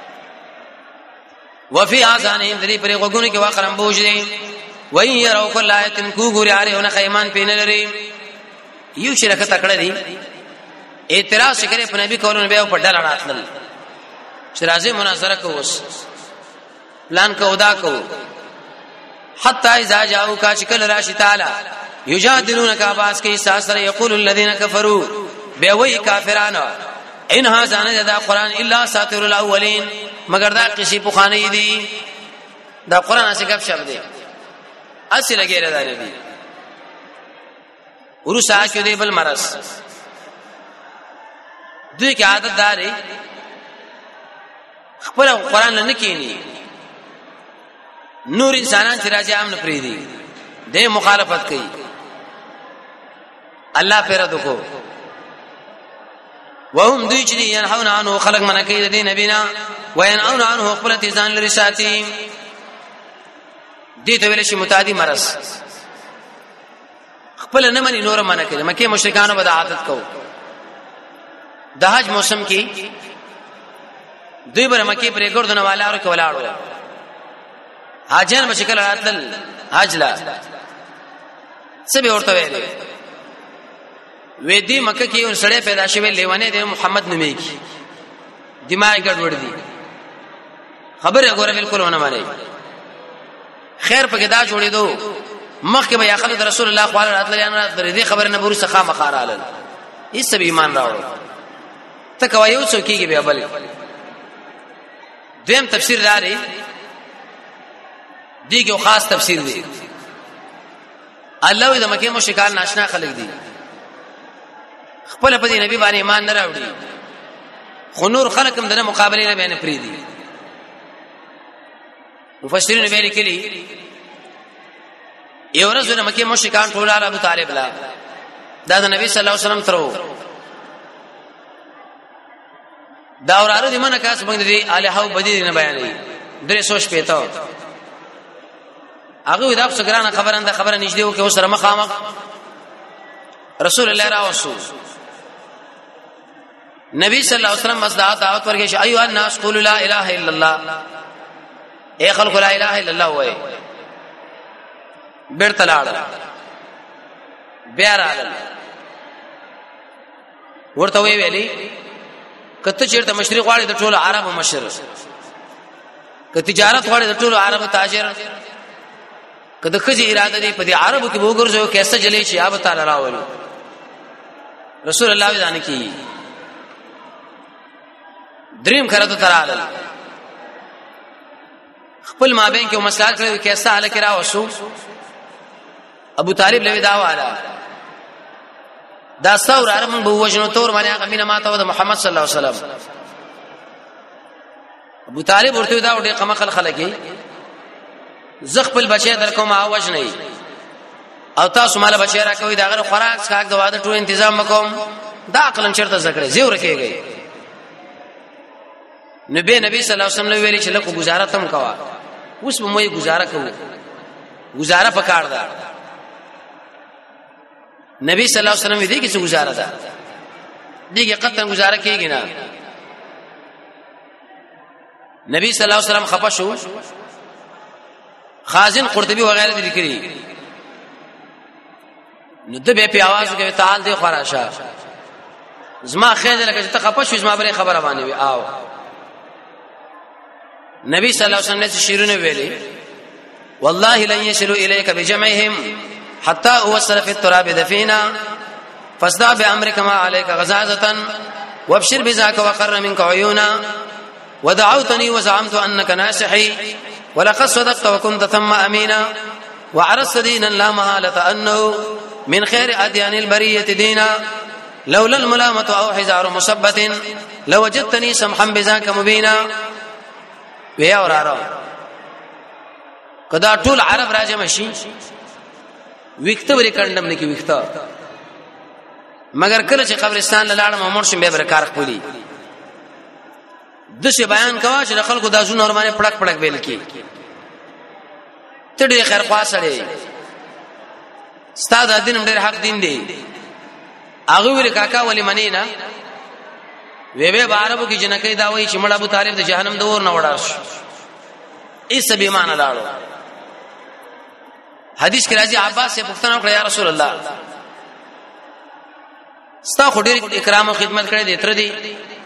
وفي اذانهم ذري پرې وګونه کې واقرم بوج دي وان يروا كل آیه کو ګوري عليهن خيمان پینلري یو شرکت کړه دي اعتراض شکرې په نبی کولونه به په ډل راتل شرازه مناظره کوس پلان کو ادا کو حتا اذا جاءوا کا شکل راشی تعالی یجادلونک باس کې ساسره یقول الذين كفروا بوي کافرانو ان هذا نه دا قران الا ساطر الاولين مگر دا قصې په خانه دي دا قران اسی غب شپ دي اسی لګیره دا نبی ورسا کې دی بل مرز دوی کې عادت داري خپل قران نه کینی نور انسانان چې راځي امن پری دي د مخالفت کوي الله پیرا دکو وهم دوی چې ينحون عنه خلق من کوي د نبینا وينعون عنه خپل ځان لري ساتي دي ته ویل شي متعدی مرز خپل نه مني نور منه کوي مکه مشرکانو به عادت کو د حج موسم کې دوی بر مکه پرې ګردونه والارو کې ولاړو حاجان مشکل راتل حج لا سبه ورته ویل وې دې مکه کې ور سړې پیدا شوه لیوانه د محمد نومي کی دماغ ګډوډ دي خبره غوړه بالکل ونه مانی خیر په کې دا جوړې دو مخکې به اخر رسول الله صلی الله علیه وسلم دې خبره نه بوري څخه مخارال هیڅ به ایمان راوړ ته کوي یو څوک کېږي به بل دیم تفسیر لري دیګو خاص تفسیر دی الله دې مکه مشرکان ناشنا خلق دي خپل په دې نبی باندې ایمان نه راوړي خو نور خلقم دغه مقابله نه بیان پری دي مفسرین به لیکلي یو ورځ د مکه مشرکان ټول ابو طالب لا دا د نبی صلی الله علیه وسلم ترو دا اوراره دې منه کاس باندې دي الہو بدی نه بیانې درې سوچ پېتاو هغه دا څنګه خبره خبره نشته او کې وسره مخامخ رسول الله راوسو نبی صلی الله علیه وسلم مصداق دعوت ورکړي چې ایها الناس قولوا لا اله الا الله اے خلق لا اله الا الله وای بیرته لاړ بیا راغل ورته ویلي کته چیرته مشرق واړي د ټولو عربو مشر که تجارت واړي د ټولو عربو تاجر کله خځې اراده دی په دې عربو کې وګورځو کیسه جلې شي اب تعالی راولو رسول الله ځان کی دریم خرته ترال خپل مابین کې مسائل کړو کیسه حل کرا وسو ابو طالب لوي دا والا دا ثور ارمن بو وجنو تور باندې غمینه ماته د محمد صلی الله علیه وسلم ابو طالب ورته دا وړي قمقل خلګي زخپل بچي در کوم اوج نه او تاسو مال بچي را کوي دا غره خوراک څخه د واده ټول تنظیم وکوم دا عقل چرته ذکر زیور کېږي نبی صلی الله علیه وسلم ویلي چې لکه گزاره تم کوا اوس به مې گزاره کوو گزاره پکار ده نبی صلی الله علیه وسلم دې کې څه گزاره ده دغه قطن گزاره کېږي نه نبی صلی الله علیه وسلم خپه شو خازن قرطبی وغیرہ دې لیکلي نو د به په आवाज کې تعال دی خراشه زما خیر لکه چې ته خپه شو زما بلې خبره باندې وي آو نبی صلی الله علیه وسلم نے شیرونه ویلي والله لن يشلوا اليك بجمعهم حتى اوصل في التراب دفينا فاصدع بامرك ما عليك غزازه وابشر بذاك وقر منك عيونا ودعوتني وزعمت انك ناصحي ولقد صدقت وكنت ثم امينا وعرست دينا لا محاله انه من خير اديان البريه دينا لولا الملامه او حزار مثبت لوجدتني سمحا بذاك مبينا ويا ورارو کدا ټول عرب راجم شي ویکته ورې کندم نه کی ویکته مگر کله چې قبرستان لاله محمد شم به برکار خپلی دشه بیان کوا چې خلکو داسو نورمانه پړک پړک ویل کی ته ډېر خیر خاصړې ستاد دین ډېر حق دین دی هغه ویل کاکا ولی منینا وی به عربو کې جنکې دا وایي چې مړ ابو طالب د جهنم د اور نه وړاش ایس به معنا لاړو حدیث کې راځي عباس سے پوښتنه وکړه یا رسول الله ستا خو ډېر اکرام او خدمت کړې دي تر دي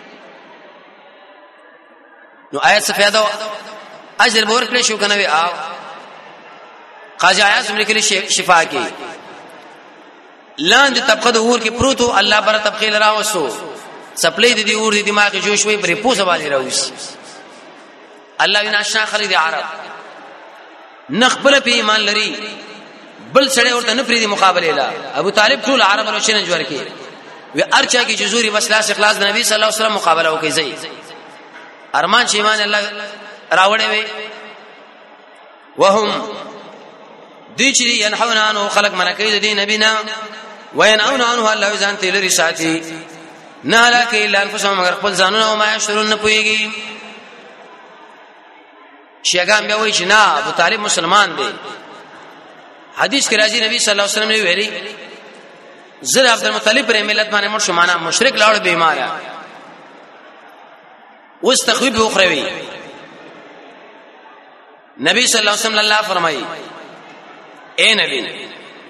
نو آیت څه فائدہ اجر به ورکړې شو کنه وی آ قاضی آیات موږ کې شفا کې لاندې طبقه د اور کې پروتو الله بر طبقه لرا وسو سپلې د دې اور د دماغ جوش وي پرې پوسه باندې راوځي الله وینا شان خلید عرب نخبل په ایمان لري بل سړی ورته نه پریدي مقابله لا ابو طالب ټول عرب له شنه جوړ کې وی ارچا کې جزوري وسلاس اخلاص د نبی صلی الله علیه وسلم مقابله وکي زئی ارمان چې ایمان الله راوړې وي وهم دي چې ينحون عنه خلق منکې دي نبینا وينعون عنه الله ځان تل لري ساتي نه لکه الا انفسهم مگر خپل ځانونه او ما يشرون نه پويږي شیعاګان به وایي چې نه ابو طالب مسلمان دی حدیث کې راځي نبی صلی الله علیه وسلم ویلي زره عبد المطلب پر ملت باندې مر شمانه مشرک لاړ بیمار اوس تخویب اخروی نبی صلی الله علیه وسلم الله فرمایي اے نبی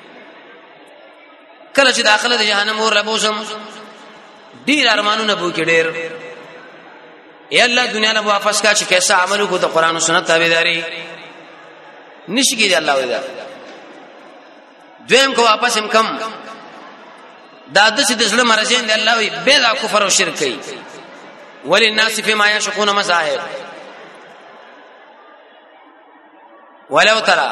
کله چې داخله د جهنم اور ربوسم ډیر ارمانونه بو کې ډیر اے الله دنیا نه واپس کا چې کیسه عمل کو ته قران او سنت تابعداري نشي کېږي الله ودا دویم کو واپس هم کم دا د سې د ظلم مرزین دی الله وی به دا کفر او شرک کوي وللناس فيما يشقون مذاهب ولو ترى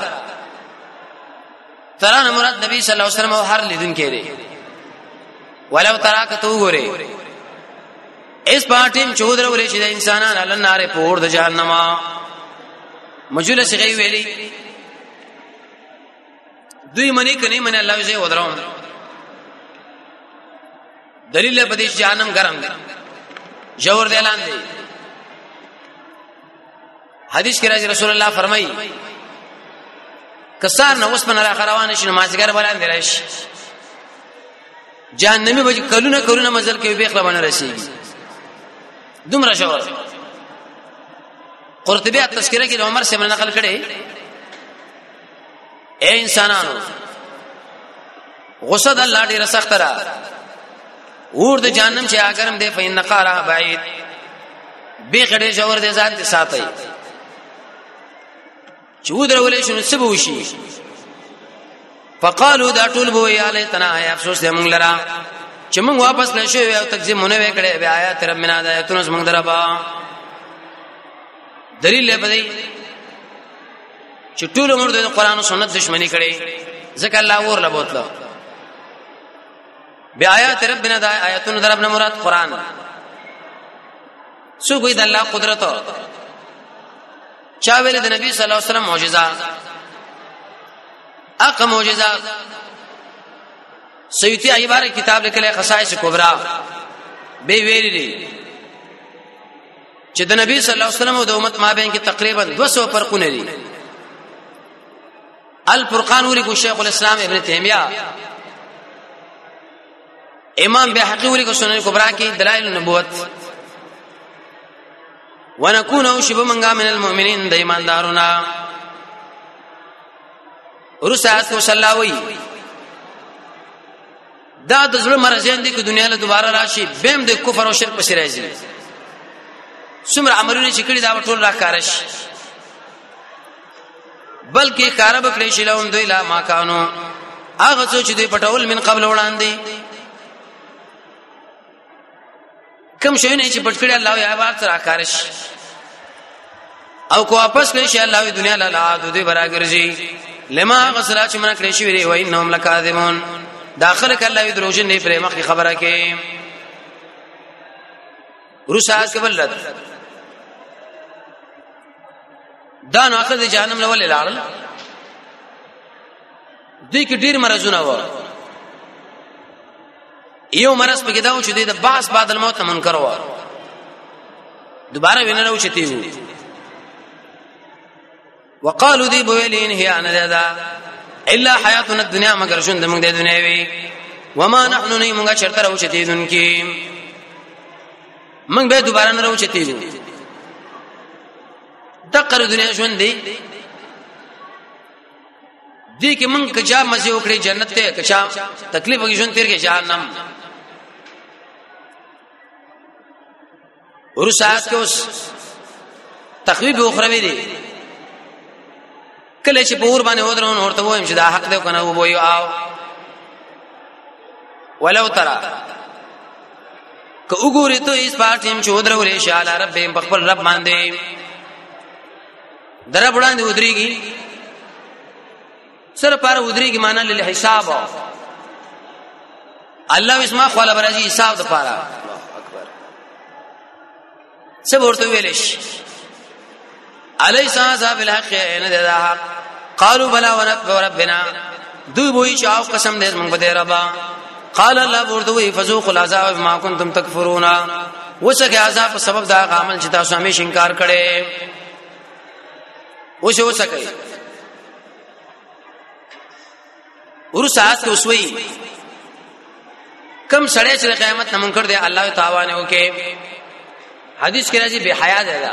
مراد نبی صلی الله علیه وسلم هر لیدون کړي ولو ترى کتو غوري اس پاټیم چودره ولې چې د انسانان ال نار پور د جهنم مجول شغي ویلي دوی منی کني من الله یې ودرون دلیل په دې جهنم ګرم دی جوور دی اعلان دی حدیث کې راځي رسول الله فرمایي کسار نه اوس په روان شي نمازګر باندې راشي جهنمی به کلونه مزل کوي به خلبانه راشي دومره شو قرطبی تذکرہ کې عمر سے نقل کړي اے انسانانو غصه د الله ډیره سخت را اور د جهنم چې اگرم دی فین نقارا بعید به غړي شاور دې ذات دې ساتي چود رولې شنو څه بوشي فقالوا دا ټول بو یا لیتنا یا افسوس دې مونږ لرا چې مونږ واپس نشو او تکذیبونه وکړې بیا آیات ربنا د آیاتونو مونږ دربا دلیل له بدی چې ټول عمر د قران او سنت دښمنی کړي ځکه الله ور لبوتله بیا آیات ربنا د آیاتونو دربنا مراد قران سو کوئی د الله قدرت چا ویل د نبی صلی الله علیه وسلم معجزه اقا معجزه سیوطی عبارت کتاب لیکلی خصائص کبرا به ویلي چې د نبی صلی الله علیه وسلم او د امت مابین کې تقریبا 200 فرقونه دي الفرقان ولیکو شیخ الاسلام ابن تیمیہ امام بهقی ولیکو سنن کبرا کې دلائل النبوت ونكون شبه منغا من المؤمنين د ایماندارنا ورسات کو صلاوي دا د زړه مرزین دي چې دنیا له دوباره راشي بهم د کفر او شرک پسې راځي څومره عملونه چې کړی دا ټول راکارش بلکې کار به کړی شي لهم دوی لا ما کانو هغه څه چې دوی پټول من قبل وړاندې کم شي نه چې پټ کړی الله یا بار تر راکارش او کو واپس کړی شي الله دنیا لا دوی براګرځي لما غسلا چې من کړی شي وی وای انهم لکاذبون داخله کله دروژن نه پرې مخ خبره کې رسات قبلت دا نو اخذ جهنم لول لاړل دې کې ډیر مرزونه و یو مرز پکې دا و چې د باس بعد الموت منکر و دوباره وینره و چتی وو وقالو دی بویلین هي ان ذا الا حیاتنا الدنیا مگر ژوند موږ د دنیاوی وما نحن نمغه چرته راو چتی دن کې موږ به دوباره نه راو چتی وو دغه دنیا ژوند دی کې موږ کجا مزه وکړي جنت ته کچا تکلیف وکړي ژوند تیر کې جهنم ورسات کې اوس تخویب اخروی دی کله چې په اور باندې ودرون ورته وایم چې دا حق دی کنه وو یو او ولو ترى که وګوري ته اس پاتیم چې ودرولې شاله رب خپل رب باندې در وړاندې ودرېږي سره پاره ودرېږي معنا له حساب الله اسما خپل برازي حساب د پاره الله اکبر څه ورته ویلش الیس ذا بالحق ان ذا حق قالوا بلا وربنا دوی وای چې او قسم دې موږ به ربا قال الله ورته فذوقوا العذاب بما كنتم تكفرون وسکه عذاب په سبب دا عمل چې تاسو همیشه انکار کړي وسکه ورسات اوسوي کم سړی چې قیامت نه منکر دی الله تعالی وکي حدیث کې راځي بے حیا دی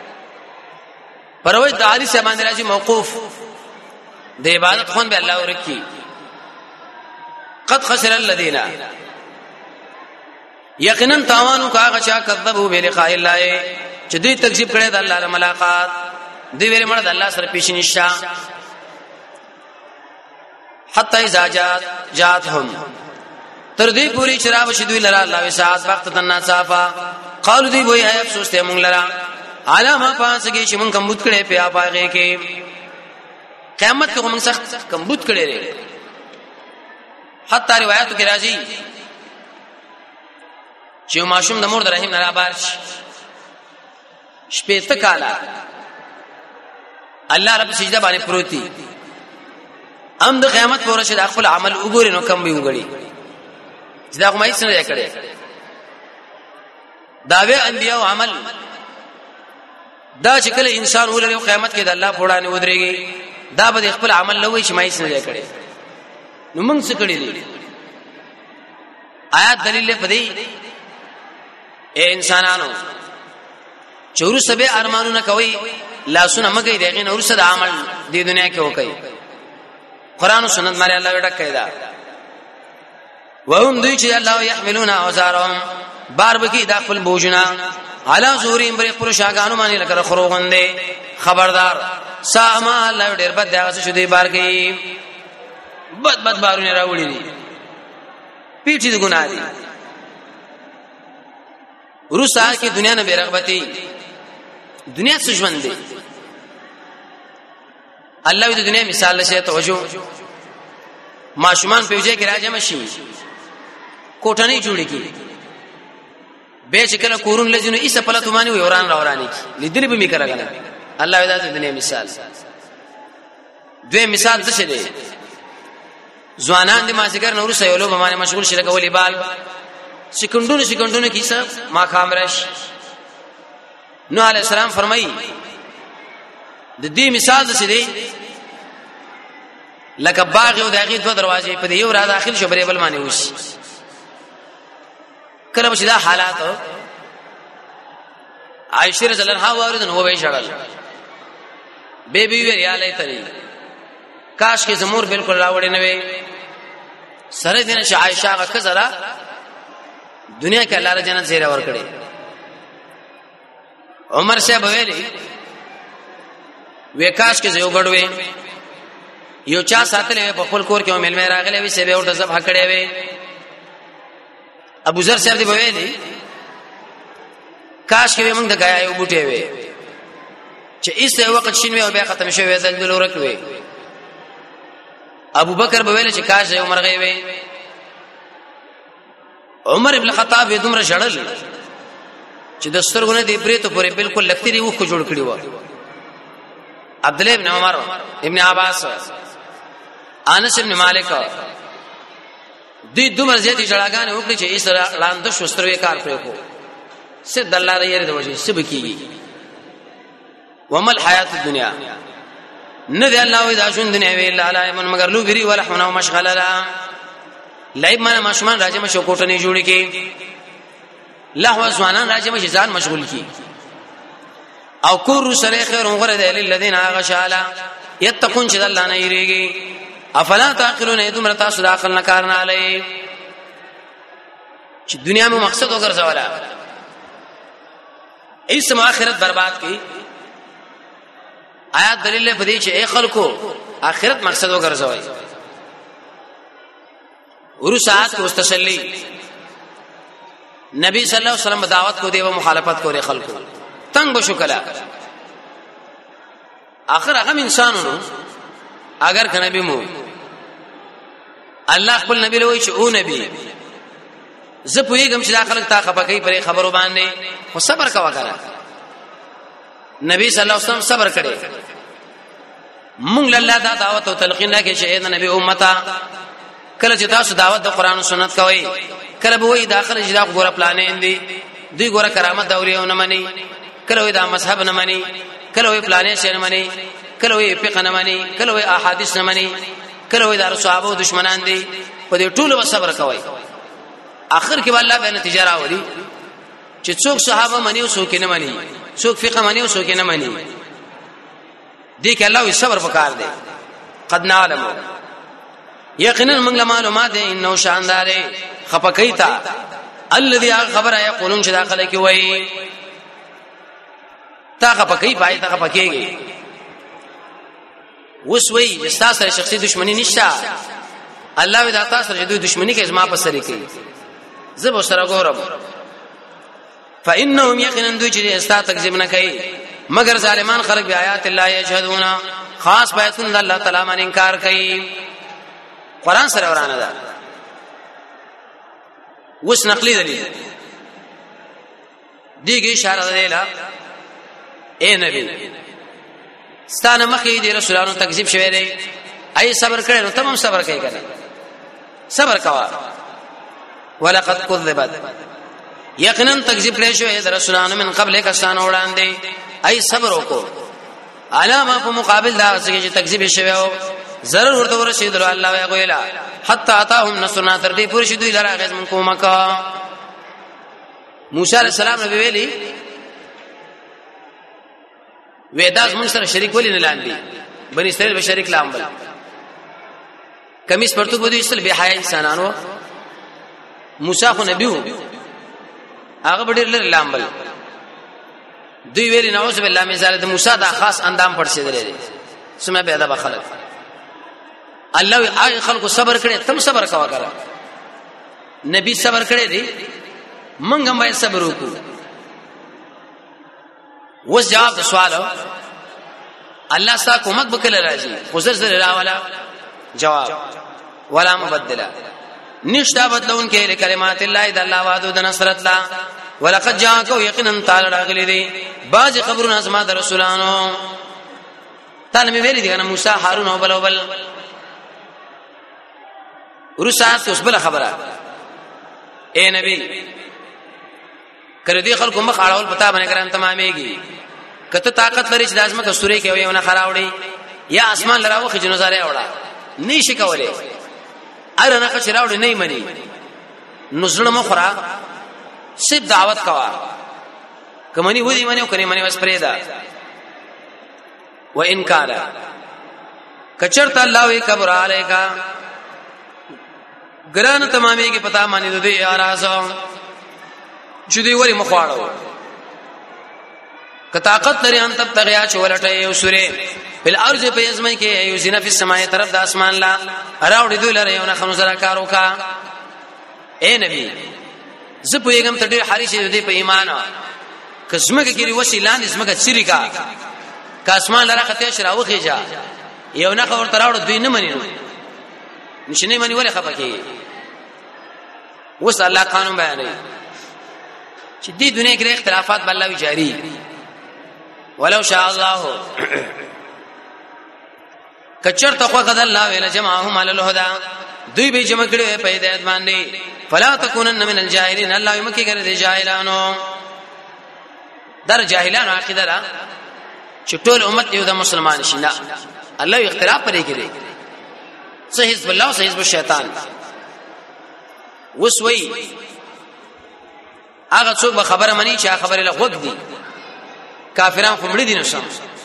پروي تعالی سے باندې راځي موقوف د عبادت خون به الله ورکی قد خسر الذين یقینا تاوانو کاغه چا کذبوا بلقاء الله چې دوی تکذیب کړي د الله سره ملاقات دوی ویل مړ د الله سره پیش نشا حتی اذا جاءتهم تر دې پوری شراب شدوی لرا الله وسات وخت تنا صافا قالو دی وای افسوس ته مونږ لرا علامه پاسګي چې مونږ کمبود کړي په پاغه کې قیامت کې موږ سخت کمبود کړي لري حتی روایتو کې راځي چې ماشوم د مور د رحم نه رابار شپې ته کاله الله رب سجده باندې پروتي ام د قیامت پر ورځ د خپل عمل وګوري نو کم به وګړي چې دا کومه هیڅ نه کړي داوی انبیاء او عمل دا چې کله انسان ولري قیامت کې د الله په وړاندې ودرېږي دا به خپل عمل لوي چې ما یې نه کړي نو موږ څه کړی دي آیات دلیل په دی اے انسانانو چورو سبه ارمانونه کوي لاسونه مګي دغه نور څه د عمل دی دنیا کې وکي قران او سنت باندې الله وټک کیدا وهم دوی چې الله يحملون اوزارهم بار بکی دا خپل بوجنا علا زوریم بر پر شاګانو باندې لکه خروغندې خبردار ساما الله ډېر بد دا څه شوی بار کې بد بارونه راوړي دي پیټي د ګناه دي ورسا کې دنیا نه بیرغبتی دنیا څه ژوند دی الله دې دنیا مثال لشه توجه ماشومان په وجه کې راځم شي کوټه نه جوړی کی به چې کله کورون لجنو ایسه پلت مانی وي وران راورانی کی لیدلی به می کړه الله دې دنیا مثال دوی مثال څه دی ځوانان دې مازیګر نور سېلو به باندې مشغول شي لګولې بال سکندونو کیسه ما خامرش نوح علیہ السلام فرمایي د دې مثال څه دی لکه باغ او دغه دوه دروازې په دې یو را داخل شو بری بل باندې وشي کله به دا حالات عائشہ رضی الله عنها ورته نو به شړل بیبي ویاله تري کاش کې زمور بالکل راوړې نه وي سره دینه چې عائشہ هغه کزرا دنیا کې الله تعالی جنت زیره ور کړې عمر صاحب ویلي وکاش کې یو غړوي یو چا ساتلې په خپل کور کې مل مې راغلې وي سبه ورته ذبح کړې وي ابو ذر صاحب دی ویلي کاش کې موږ د غیا یو بوټي وي چې ایسه وخت شینوي او بیا ختم شوی دل دلورک وي ابو بکر ویل چې کاش یو مرغې وي عمر ابن خطاب یې دومره شړل چې د سترګونه دی پریته پورې بالکل لکتري وخ جوړ کړی و عبد الله ابن عمر ابن عباس انس ابن مالک دې دومره زیاتې جړاګانې وکړي چې ایسره لاندې شوستروي کار پرې کو سد الله یې د وجه سبکی ومل حیات الدنیا نه دی الله وې دا شون دنیا وی الله من مگر لو بری ولحنا ومشغله لا لایب ما ماشومان راځم شو کوټه نه جوړی کی لهو ځوانان راځم چې ځان مشغول کی او کور سره خیر غره دی للذین غشالا یتقون چې الله نه یریږي افلا تعقلون ایدم تاسو د عقل نه کار نه علی چې دنیا مو مقصد وګرځولا ایسم اخرت برباد کی آیات دلیل په دې چې اے خلکو اخرت مقصد وګرځوي ورسات کو تسلی نبی صلی الله علیه وسلم دعوت کو دی او مخالفت کو لري خلکو تنگ بشو کلا اخر هغه انسانونو اگر کنه به مو الله خپل نبی له وی چې او نبی زه پویګم چې داخله تا خپکې پر خبرو باندې او صبر کا وکړه نبی صلی الله علیه وسلم صبر کړي مونږ الله دا دعوت او تلقین راکې چې اې نبی امتا کله چې تاسو دعوت د قران او سنت کوي کله به وی داخله چې دا ګوره پلانې دي دوی ګوره کرامت دوریو نه مني کله وی دا مذهب نه مني کله وی پلانې شي نه مني کله وی فقہ نه مني کله وی احادیث نه مني کله وی دا صحابه دشمنان دي په دې ټولو صبر کوي اخر کې الله به نتیجه راوړي چې څوک صحابه مني او څوک نه مني څوک فقہ مني او څوک نه مني دې کې الله وی صبر وکړ دې قد نعلم یقینا موږ معلومات دي انه شاندار خپکیتا الذي خبر يقولون چې داخله کې وای تا خپکی پای تا خپکیږي وسوي استاسره شخصي دشمنی نشته الله ودا تاسو سره دشمنی کې اجماع په سری کوي زب سره ګورم فانهم يقينن دوی چې استا تکذیب نه کوي مگر ظالمان خلق بیاات الله یشهدون خاص بیتون الله تعالی باندې انکار کوي قران سره ورانه ده وس نقلی دلیل دیږي اشاره ده له اے نبی ستانه مخې دي رسولانو تکذیب شوی دی ای صبر کړي نو تمام صبر کوي کنه صبر کوا ولقد كذبت یقینا تکذیب کړي شوی دی رسولانو من قبل کسان وړاندې ای صبر وکړو علامه په مقابل دا چې تکذیب شوی او ضرر ورته ورسېدل الله وی غویلا حتا اتاهم نصرنا تر دې پورې شدوی لره غز من کومکا موسی علیہ السلام نبی ویلي وېداز موږ سره شریک ولې نه لاندې بني اسرائیل به شریک لامل کمیس پرتو بده اسل به حیا انسانانو موسی خو نبی وو هغه ډېر لري لامل دوی ویلي نعوذ بالله من ذلک موسی دا خاص اندام پړسېدل سمه به ادب خلق الله هغه خلکو صبر کړي تم صبر کوا کړه نبی صبر کړي دي منګ هم باید صبر وکړو وس جواب د سوالو الله ستا کومک وکړه راځي خو زر راواله جواب ولا مبدل نشتا بدلون کې لکلمات الله د الله وعده د نصرت لا ولقد جاءكم يقينا تعالی راغلي دي باج خبرونه اسما د رسولانو تعالی مې ویلي دي کنه موسی هارون او بل ورسات اوس بل خبره اے نبی کړه دې خلکو مخ اړول پتا باندې ګران تمامېږي کته طاقت لري چې د ازمه کستوري کې وي ونه خراوړي یا اسمان لراوخه چې نظر اوړه نشي کولای ارنه که شراوړي نه مني نزل مخرا سید دعوت کوا کمنی ودی منو کني منی وس پرېدا و انکار کچرت الله وی کبر علیکا ګران تمامي کې پتا مانی دې یارازو چې دی وری مخواړو ک طاقت لري ان تب تغیا چې ولټه یو سورې بل ارض په ازمه کې یو زینه په سماي طرف د اسمان لا راوړي دوی لره یو نه خنو سره کارو کا اے نبی زه په یګم ته ډېر حریص دي په ایمان کزمه کې وسیلان اسمه سری کا اسمان لره خته شراو خېجا یو نه خبر تراوړ دوی نه مني نشنه مني ولې خپکه وس الله قانون بیانوي چې دې دنیا کې اختلافات بل وی جاری ولو شاء الله کچرته خو قد الله ویل جمعهم علی الهدى دوی به جمع کړي په هدایت باندې فلا تکونن من الجاهلین الله یمکی ګره دي جاهلانو در جاهلانو عقیده را چې ټول امت یو د مسلمان شي نه الله اختلاف پرې کړي صحیح حزب الله صحیح حزب الشیطان وسوي هغه څوک به خبره مني چې خبره لغوک دي کافران خو مړي دي نشم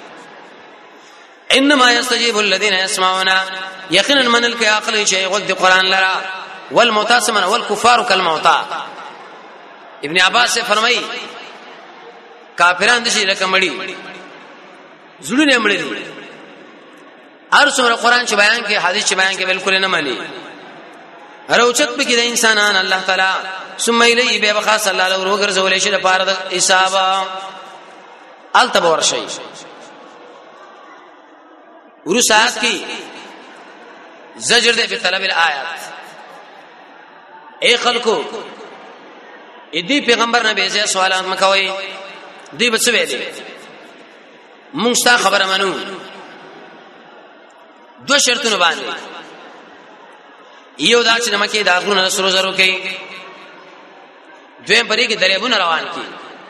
انما يستجيب الذين يسمعون يقينا من العقل شيء وقت قران لرا والمتاسمن والكفار كالموتى ابن عباس سے فرمای کافران دي لکه مړي زړونه مړي دي هر څومره قران چې بیان کې حدیث چې بیان کې بالکل نه مانی هر اوچت به کې د انسانان الله تعالی ثم الیه به بخاص الله له ورګرځولې شي د پاره د حساب التبور شي ورسات کی زجر دے په طلب الآیات اے خلکو ادي پیغمبر نبی سے سوالات مکوي دی بچ ویلې موږ ستا خبره منو دو شرطونه باندې یو دا چې مکه دا غرونه سره زرو کوي دویم پرې کې دریابونه روان کی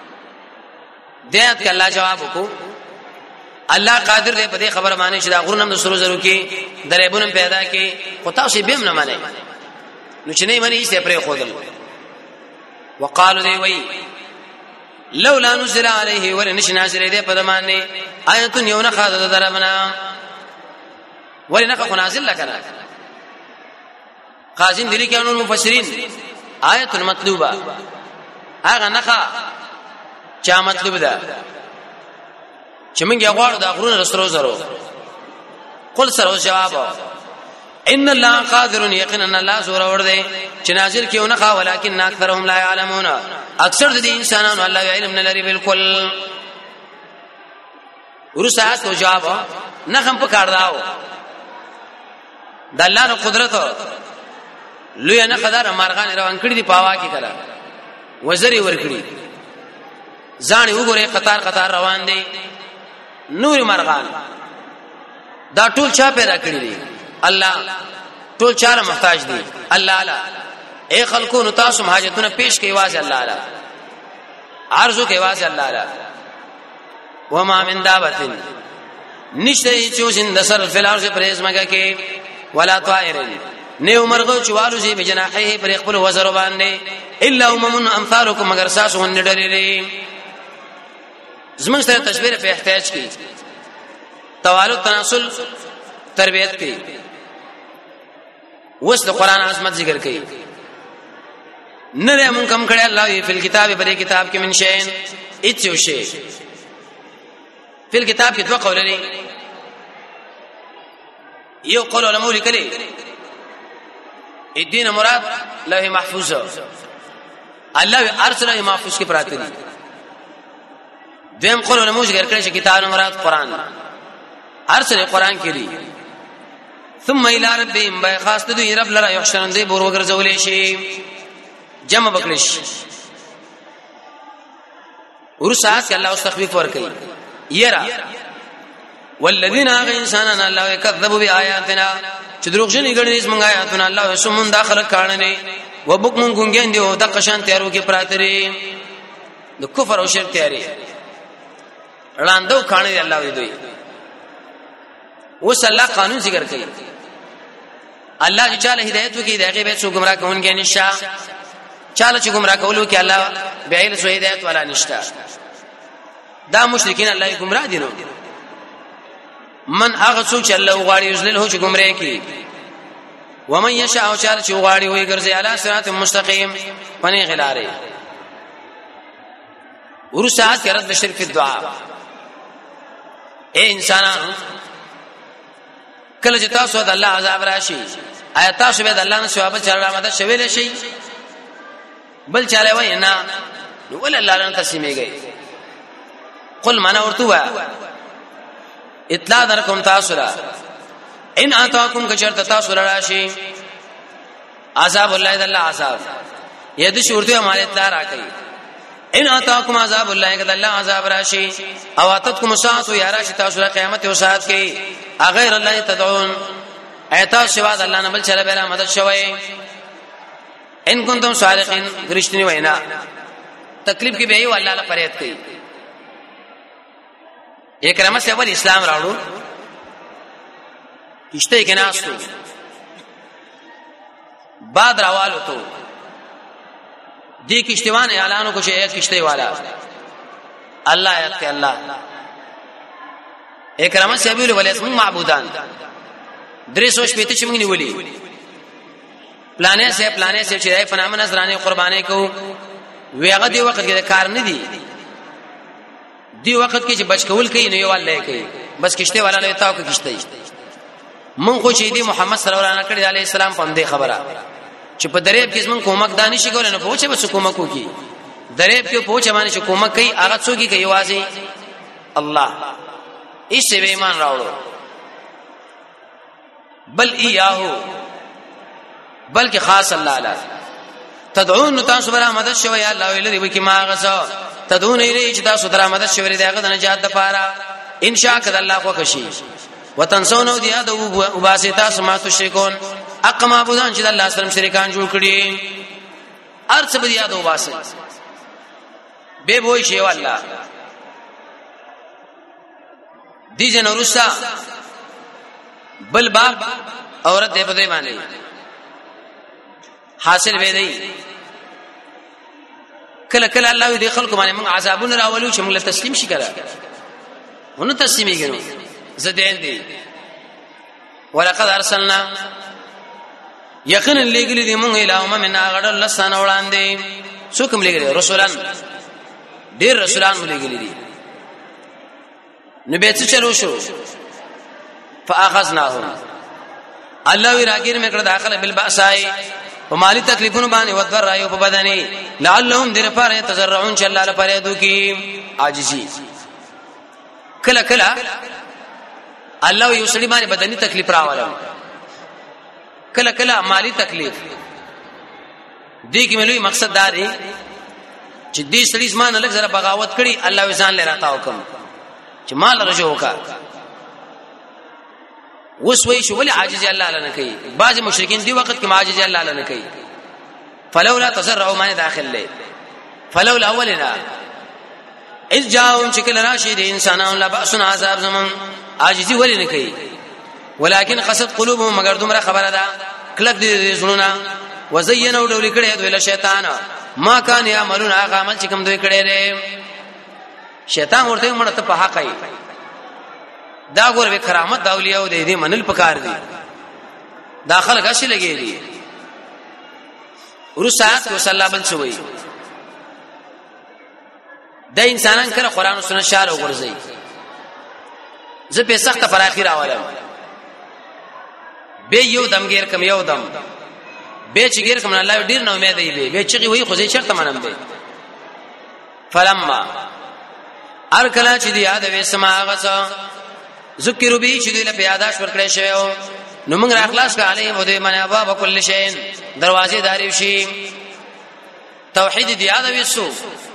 دیات الله جواب وکړو الله قادر دی په دې خبره باندې چې دا غرونه د سرو زرو کې دریابونه پیدا کې خو تاسو به نه مانی نو چې نه مانی یې پرې خودل وقالو دی وی لولا نزل عليه ولنش نازل دی په دمانه آیتون یو نه خاصه درمنا ولنه خو نازل لکنه قاضین دلی کې انو مفسرین آیت مطلوبه هغه نه چا مطلب ده چې موږ یې غواړو دا غرونه رسرو زرو قل سره جواب ان الله قادر یقینا الله زور اور دی چې نازل کیونه خا ولکن اکثرهم لا يعلمون اکثر دي انسانانو الله علم نه لري بالکل ورسات او جواب نه هم پکړ داو د الله قدرت لوی نه قدر مارغان روان کړی دی پاوا کې کړه وزري ور کړی ځان وګوره قطار قطار روان دي نور مارغان دا ټول چا پیدا کړی دی الله ټول چاره محتاج دي الله اعلی اے خلقو نو تاسو حاجتونه پیش کوي واځي الله اعلی عرضو کوي واځي الله اعلی وما من دابتن نشته چې وسند سر فلارز پرېز مګه کې ولا طائر نه مرغو چوالو شي بجناحه پر خپل وزر باندې الا امم امثالكم مگر ساسو ندړلې زموږ سره تشبیه په احتیاج کې توالد تناسل تربیت کې وس د قران عظمت ذکر کوي نه مون کم کړه الله په کتاب په کتاب کې من شین اچو شی په کتاب کې دوه قول لري یو قول علماء لیکلي الدين مراد لوح محفوظ الله ارسله محفوظ کې پراته دي دیم قول علماء ذکر کړي چې کتاب مراد قران ارسله قران کې دي ثم الى ربهم بخاص دوی رب لرا يحشرن دی بور وګرځولې شي جمع بکلش ورسات الله استخفيف ور کوي يرا والذين انساننا الله كذبوا بآياتنا چې دروغجن غړي زمونږ آیاتونه الله سمون داخله کاننه وبکمون ګونګین دی او د قشان تیارو کې پراتري د کفر او شرک تیاری وړاندو کانه الله دوی وس الله قانون ذکر کوي الله چې چاله هدایت وکي دغه به څو گمراه کوونکي نشه چاله چې گمراه کولو کې الله بعیل سو هدایت ولا نشتا دا مشرکین الله گمراه دي نو من هغه څوک چې الله غواړي یذلل هو چې گمراه کی ومن یشاء چاله چې غواړي وي ګرځي علی صراط مستقیم پنی غلاره ورسات کرد د شرک دعا اے انسانانو کله چې تاسو د الله عذاب راشي آیا تاسو به د الله نه ثواب چاره مدد شویل شي بل چاله وای نه ول الله لن تسمیږي قل معنا ورتوا اطلاع درکم تاسو را ان اتاکم کچرت تاسو راشي عذاب الله د الله عذاب ید شورته مال اطلاع راکړي ان اتاکم عذاب الله کله الله عذاب راشي او اتتکم ساعت یا راشي تاسو قیامت او ساعت کې اغیر الله تدعون ایت سوا د الله نه بل چره به مدد شوي ان کنتم صادقین رښتینی وینا تکلیف کې به یو الله له پریت کوي اکرامه سے اول اسلام راوړو کشته کې ناستو بعد راوالو ته دی کشتیوان اعلانو کو چې ایک کشته والا الله ایت الله اکرامه سے ویل ولې اسم معبودان درې سوچ پېته چې موږ نیولې پلانې سه چې فنامه نظرانه قربانې کو ویغه دی وخت کې کار نه دی وخت کې چې بچ کول کوي نو یو الله کوي بس کشته والا له تاو کې کشته مونږ خو چې دی محمد صلی الله علیه وسلم په دې خبره چې په دریاب کې زمون کومک دانش کول نه پوهچه بس کومک وکي دریاب کې پوهچه باندې چې کومک کوي هغه څوک کوي واسي الله ایسه ایمان راوړو بل ایاهو بلکې خاص الله تعالی تدعون تاسو بر مدد شوی الله ویل دی کی ما غسو تدعون الی چې تاسو در مدد شوی دغه د نجات لپاره ان شاء الله الله کو کشي وتنسون دی ادو وباستا سما تشركون اقما بودان چې الله سره شریکان جوړ کړي ارڅ به یاد وباسي به وای شی والله دي جنورسا بل باب عورت دی په دې باندې حاصل به دی کله کله الله دې خلکو باندې موږ عذابونه راولو چې موږ تسلیم شي کړه ونه تسلیمي کړو زدين دي ولقد ارسلنا یقینا لګلی دي موږ الهما منا غړل لسان وړاندې څوکم لګلی رسولان ډیر رسولان لګلی دي نبی څه چلو شو فاخذناهم الله وی راګیر مکړه داخله بالباسای ومالی تکلیفونو باندې ودور رايو په بدني لعلهم در پر يتزرعون چې الله لپاره دوی عاجزي کله کله الله یو سړي باندې بدني تکلیف راوړل کله کله مالی تکلیف دې کې ملوي مقصد دار دی چې دې سړي ځمان الګ زره بغاوت کړي الله وزان لري راته حکم چې مال رجو وکا وسوي شو ولي عاجز الله لنه کوي بعض مشرکین دی وخت کې عاجز الله لنه کوي فلولا تزرعوا ما داخل له فلولا اولنا اذ جاءوا شکل راشد انسانان لا باسن عذاب زمن عاجزي ولې نه کوي ولکن قصد قلوبهم مگر دومره خبره ده کلک دي زړونه وزینوا ډول کړي دوی شیطان ما کان یعملون هغه عمل چې کوم دوی کړي لري شیطان ورته مړه ته په حق ای دا ګور به کرامت دا اولیاء دې منل پکار دي داخل غشي لګي دي ورسات وسلام شوی د انسانان کله قران او سنت شار وګرځي زه په سخت پر اخر اولم به یو دمګیر کم یو دم به چې ګیر کم الله ډیر نو امید دی به چې وي خو زه چرته منم دی فلما ارکلا چې دی یاد وې سما غسا ذکر به چې دی له یاداش ورکړې شوی نو موږ اخلاص کا علی مو دې منه ابا کل شی دروازې داری شي توحید دی یاد وې سو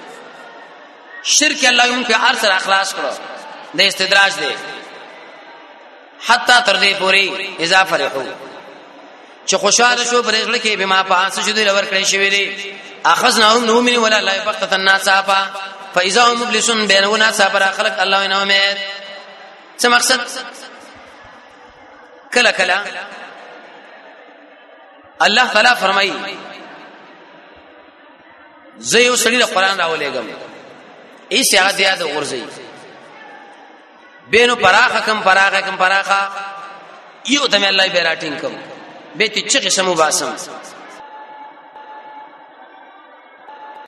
شرک الله موږ په ارسل اخلاص کړو د استدراج دی حتا تر دې پوری اذا فرحو چې خوشاله شو برېغله کې بما پاس شو دی لور کړی شوی دی اخذناهم نؤمن ولا لا يبقت الناس افا فاذا هم مبلسون بيننا صبر خلق الله انه امید څه مقصد کلا کلا الله تعالی فرمایي زه یو سړي قرآن راولېګم ایس یاد یاد ورځي بینو پراخه یو دمه الله بیراتین کوم به تی چې قسمو باسم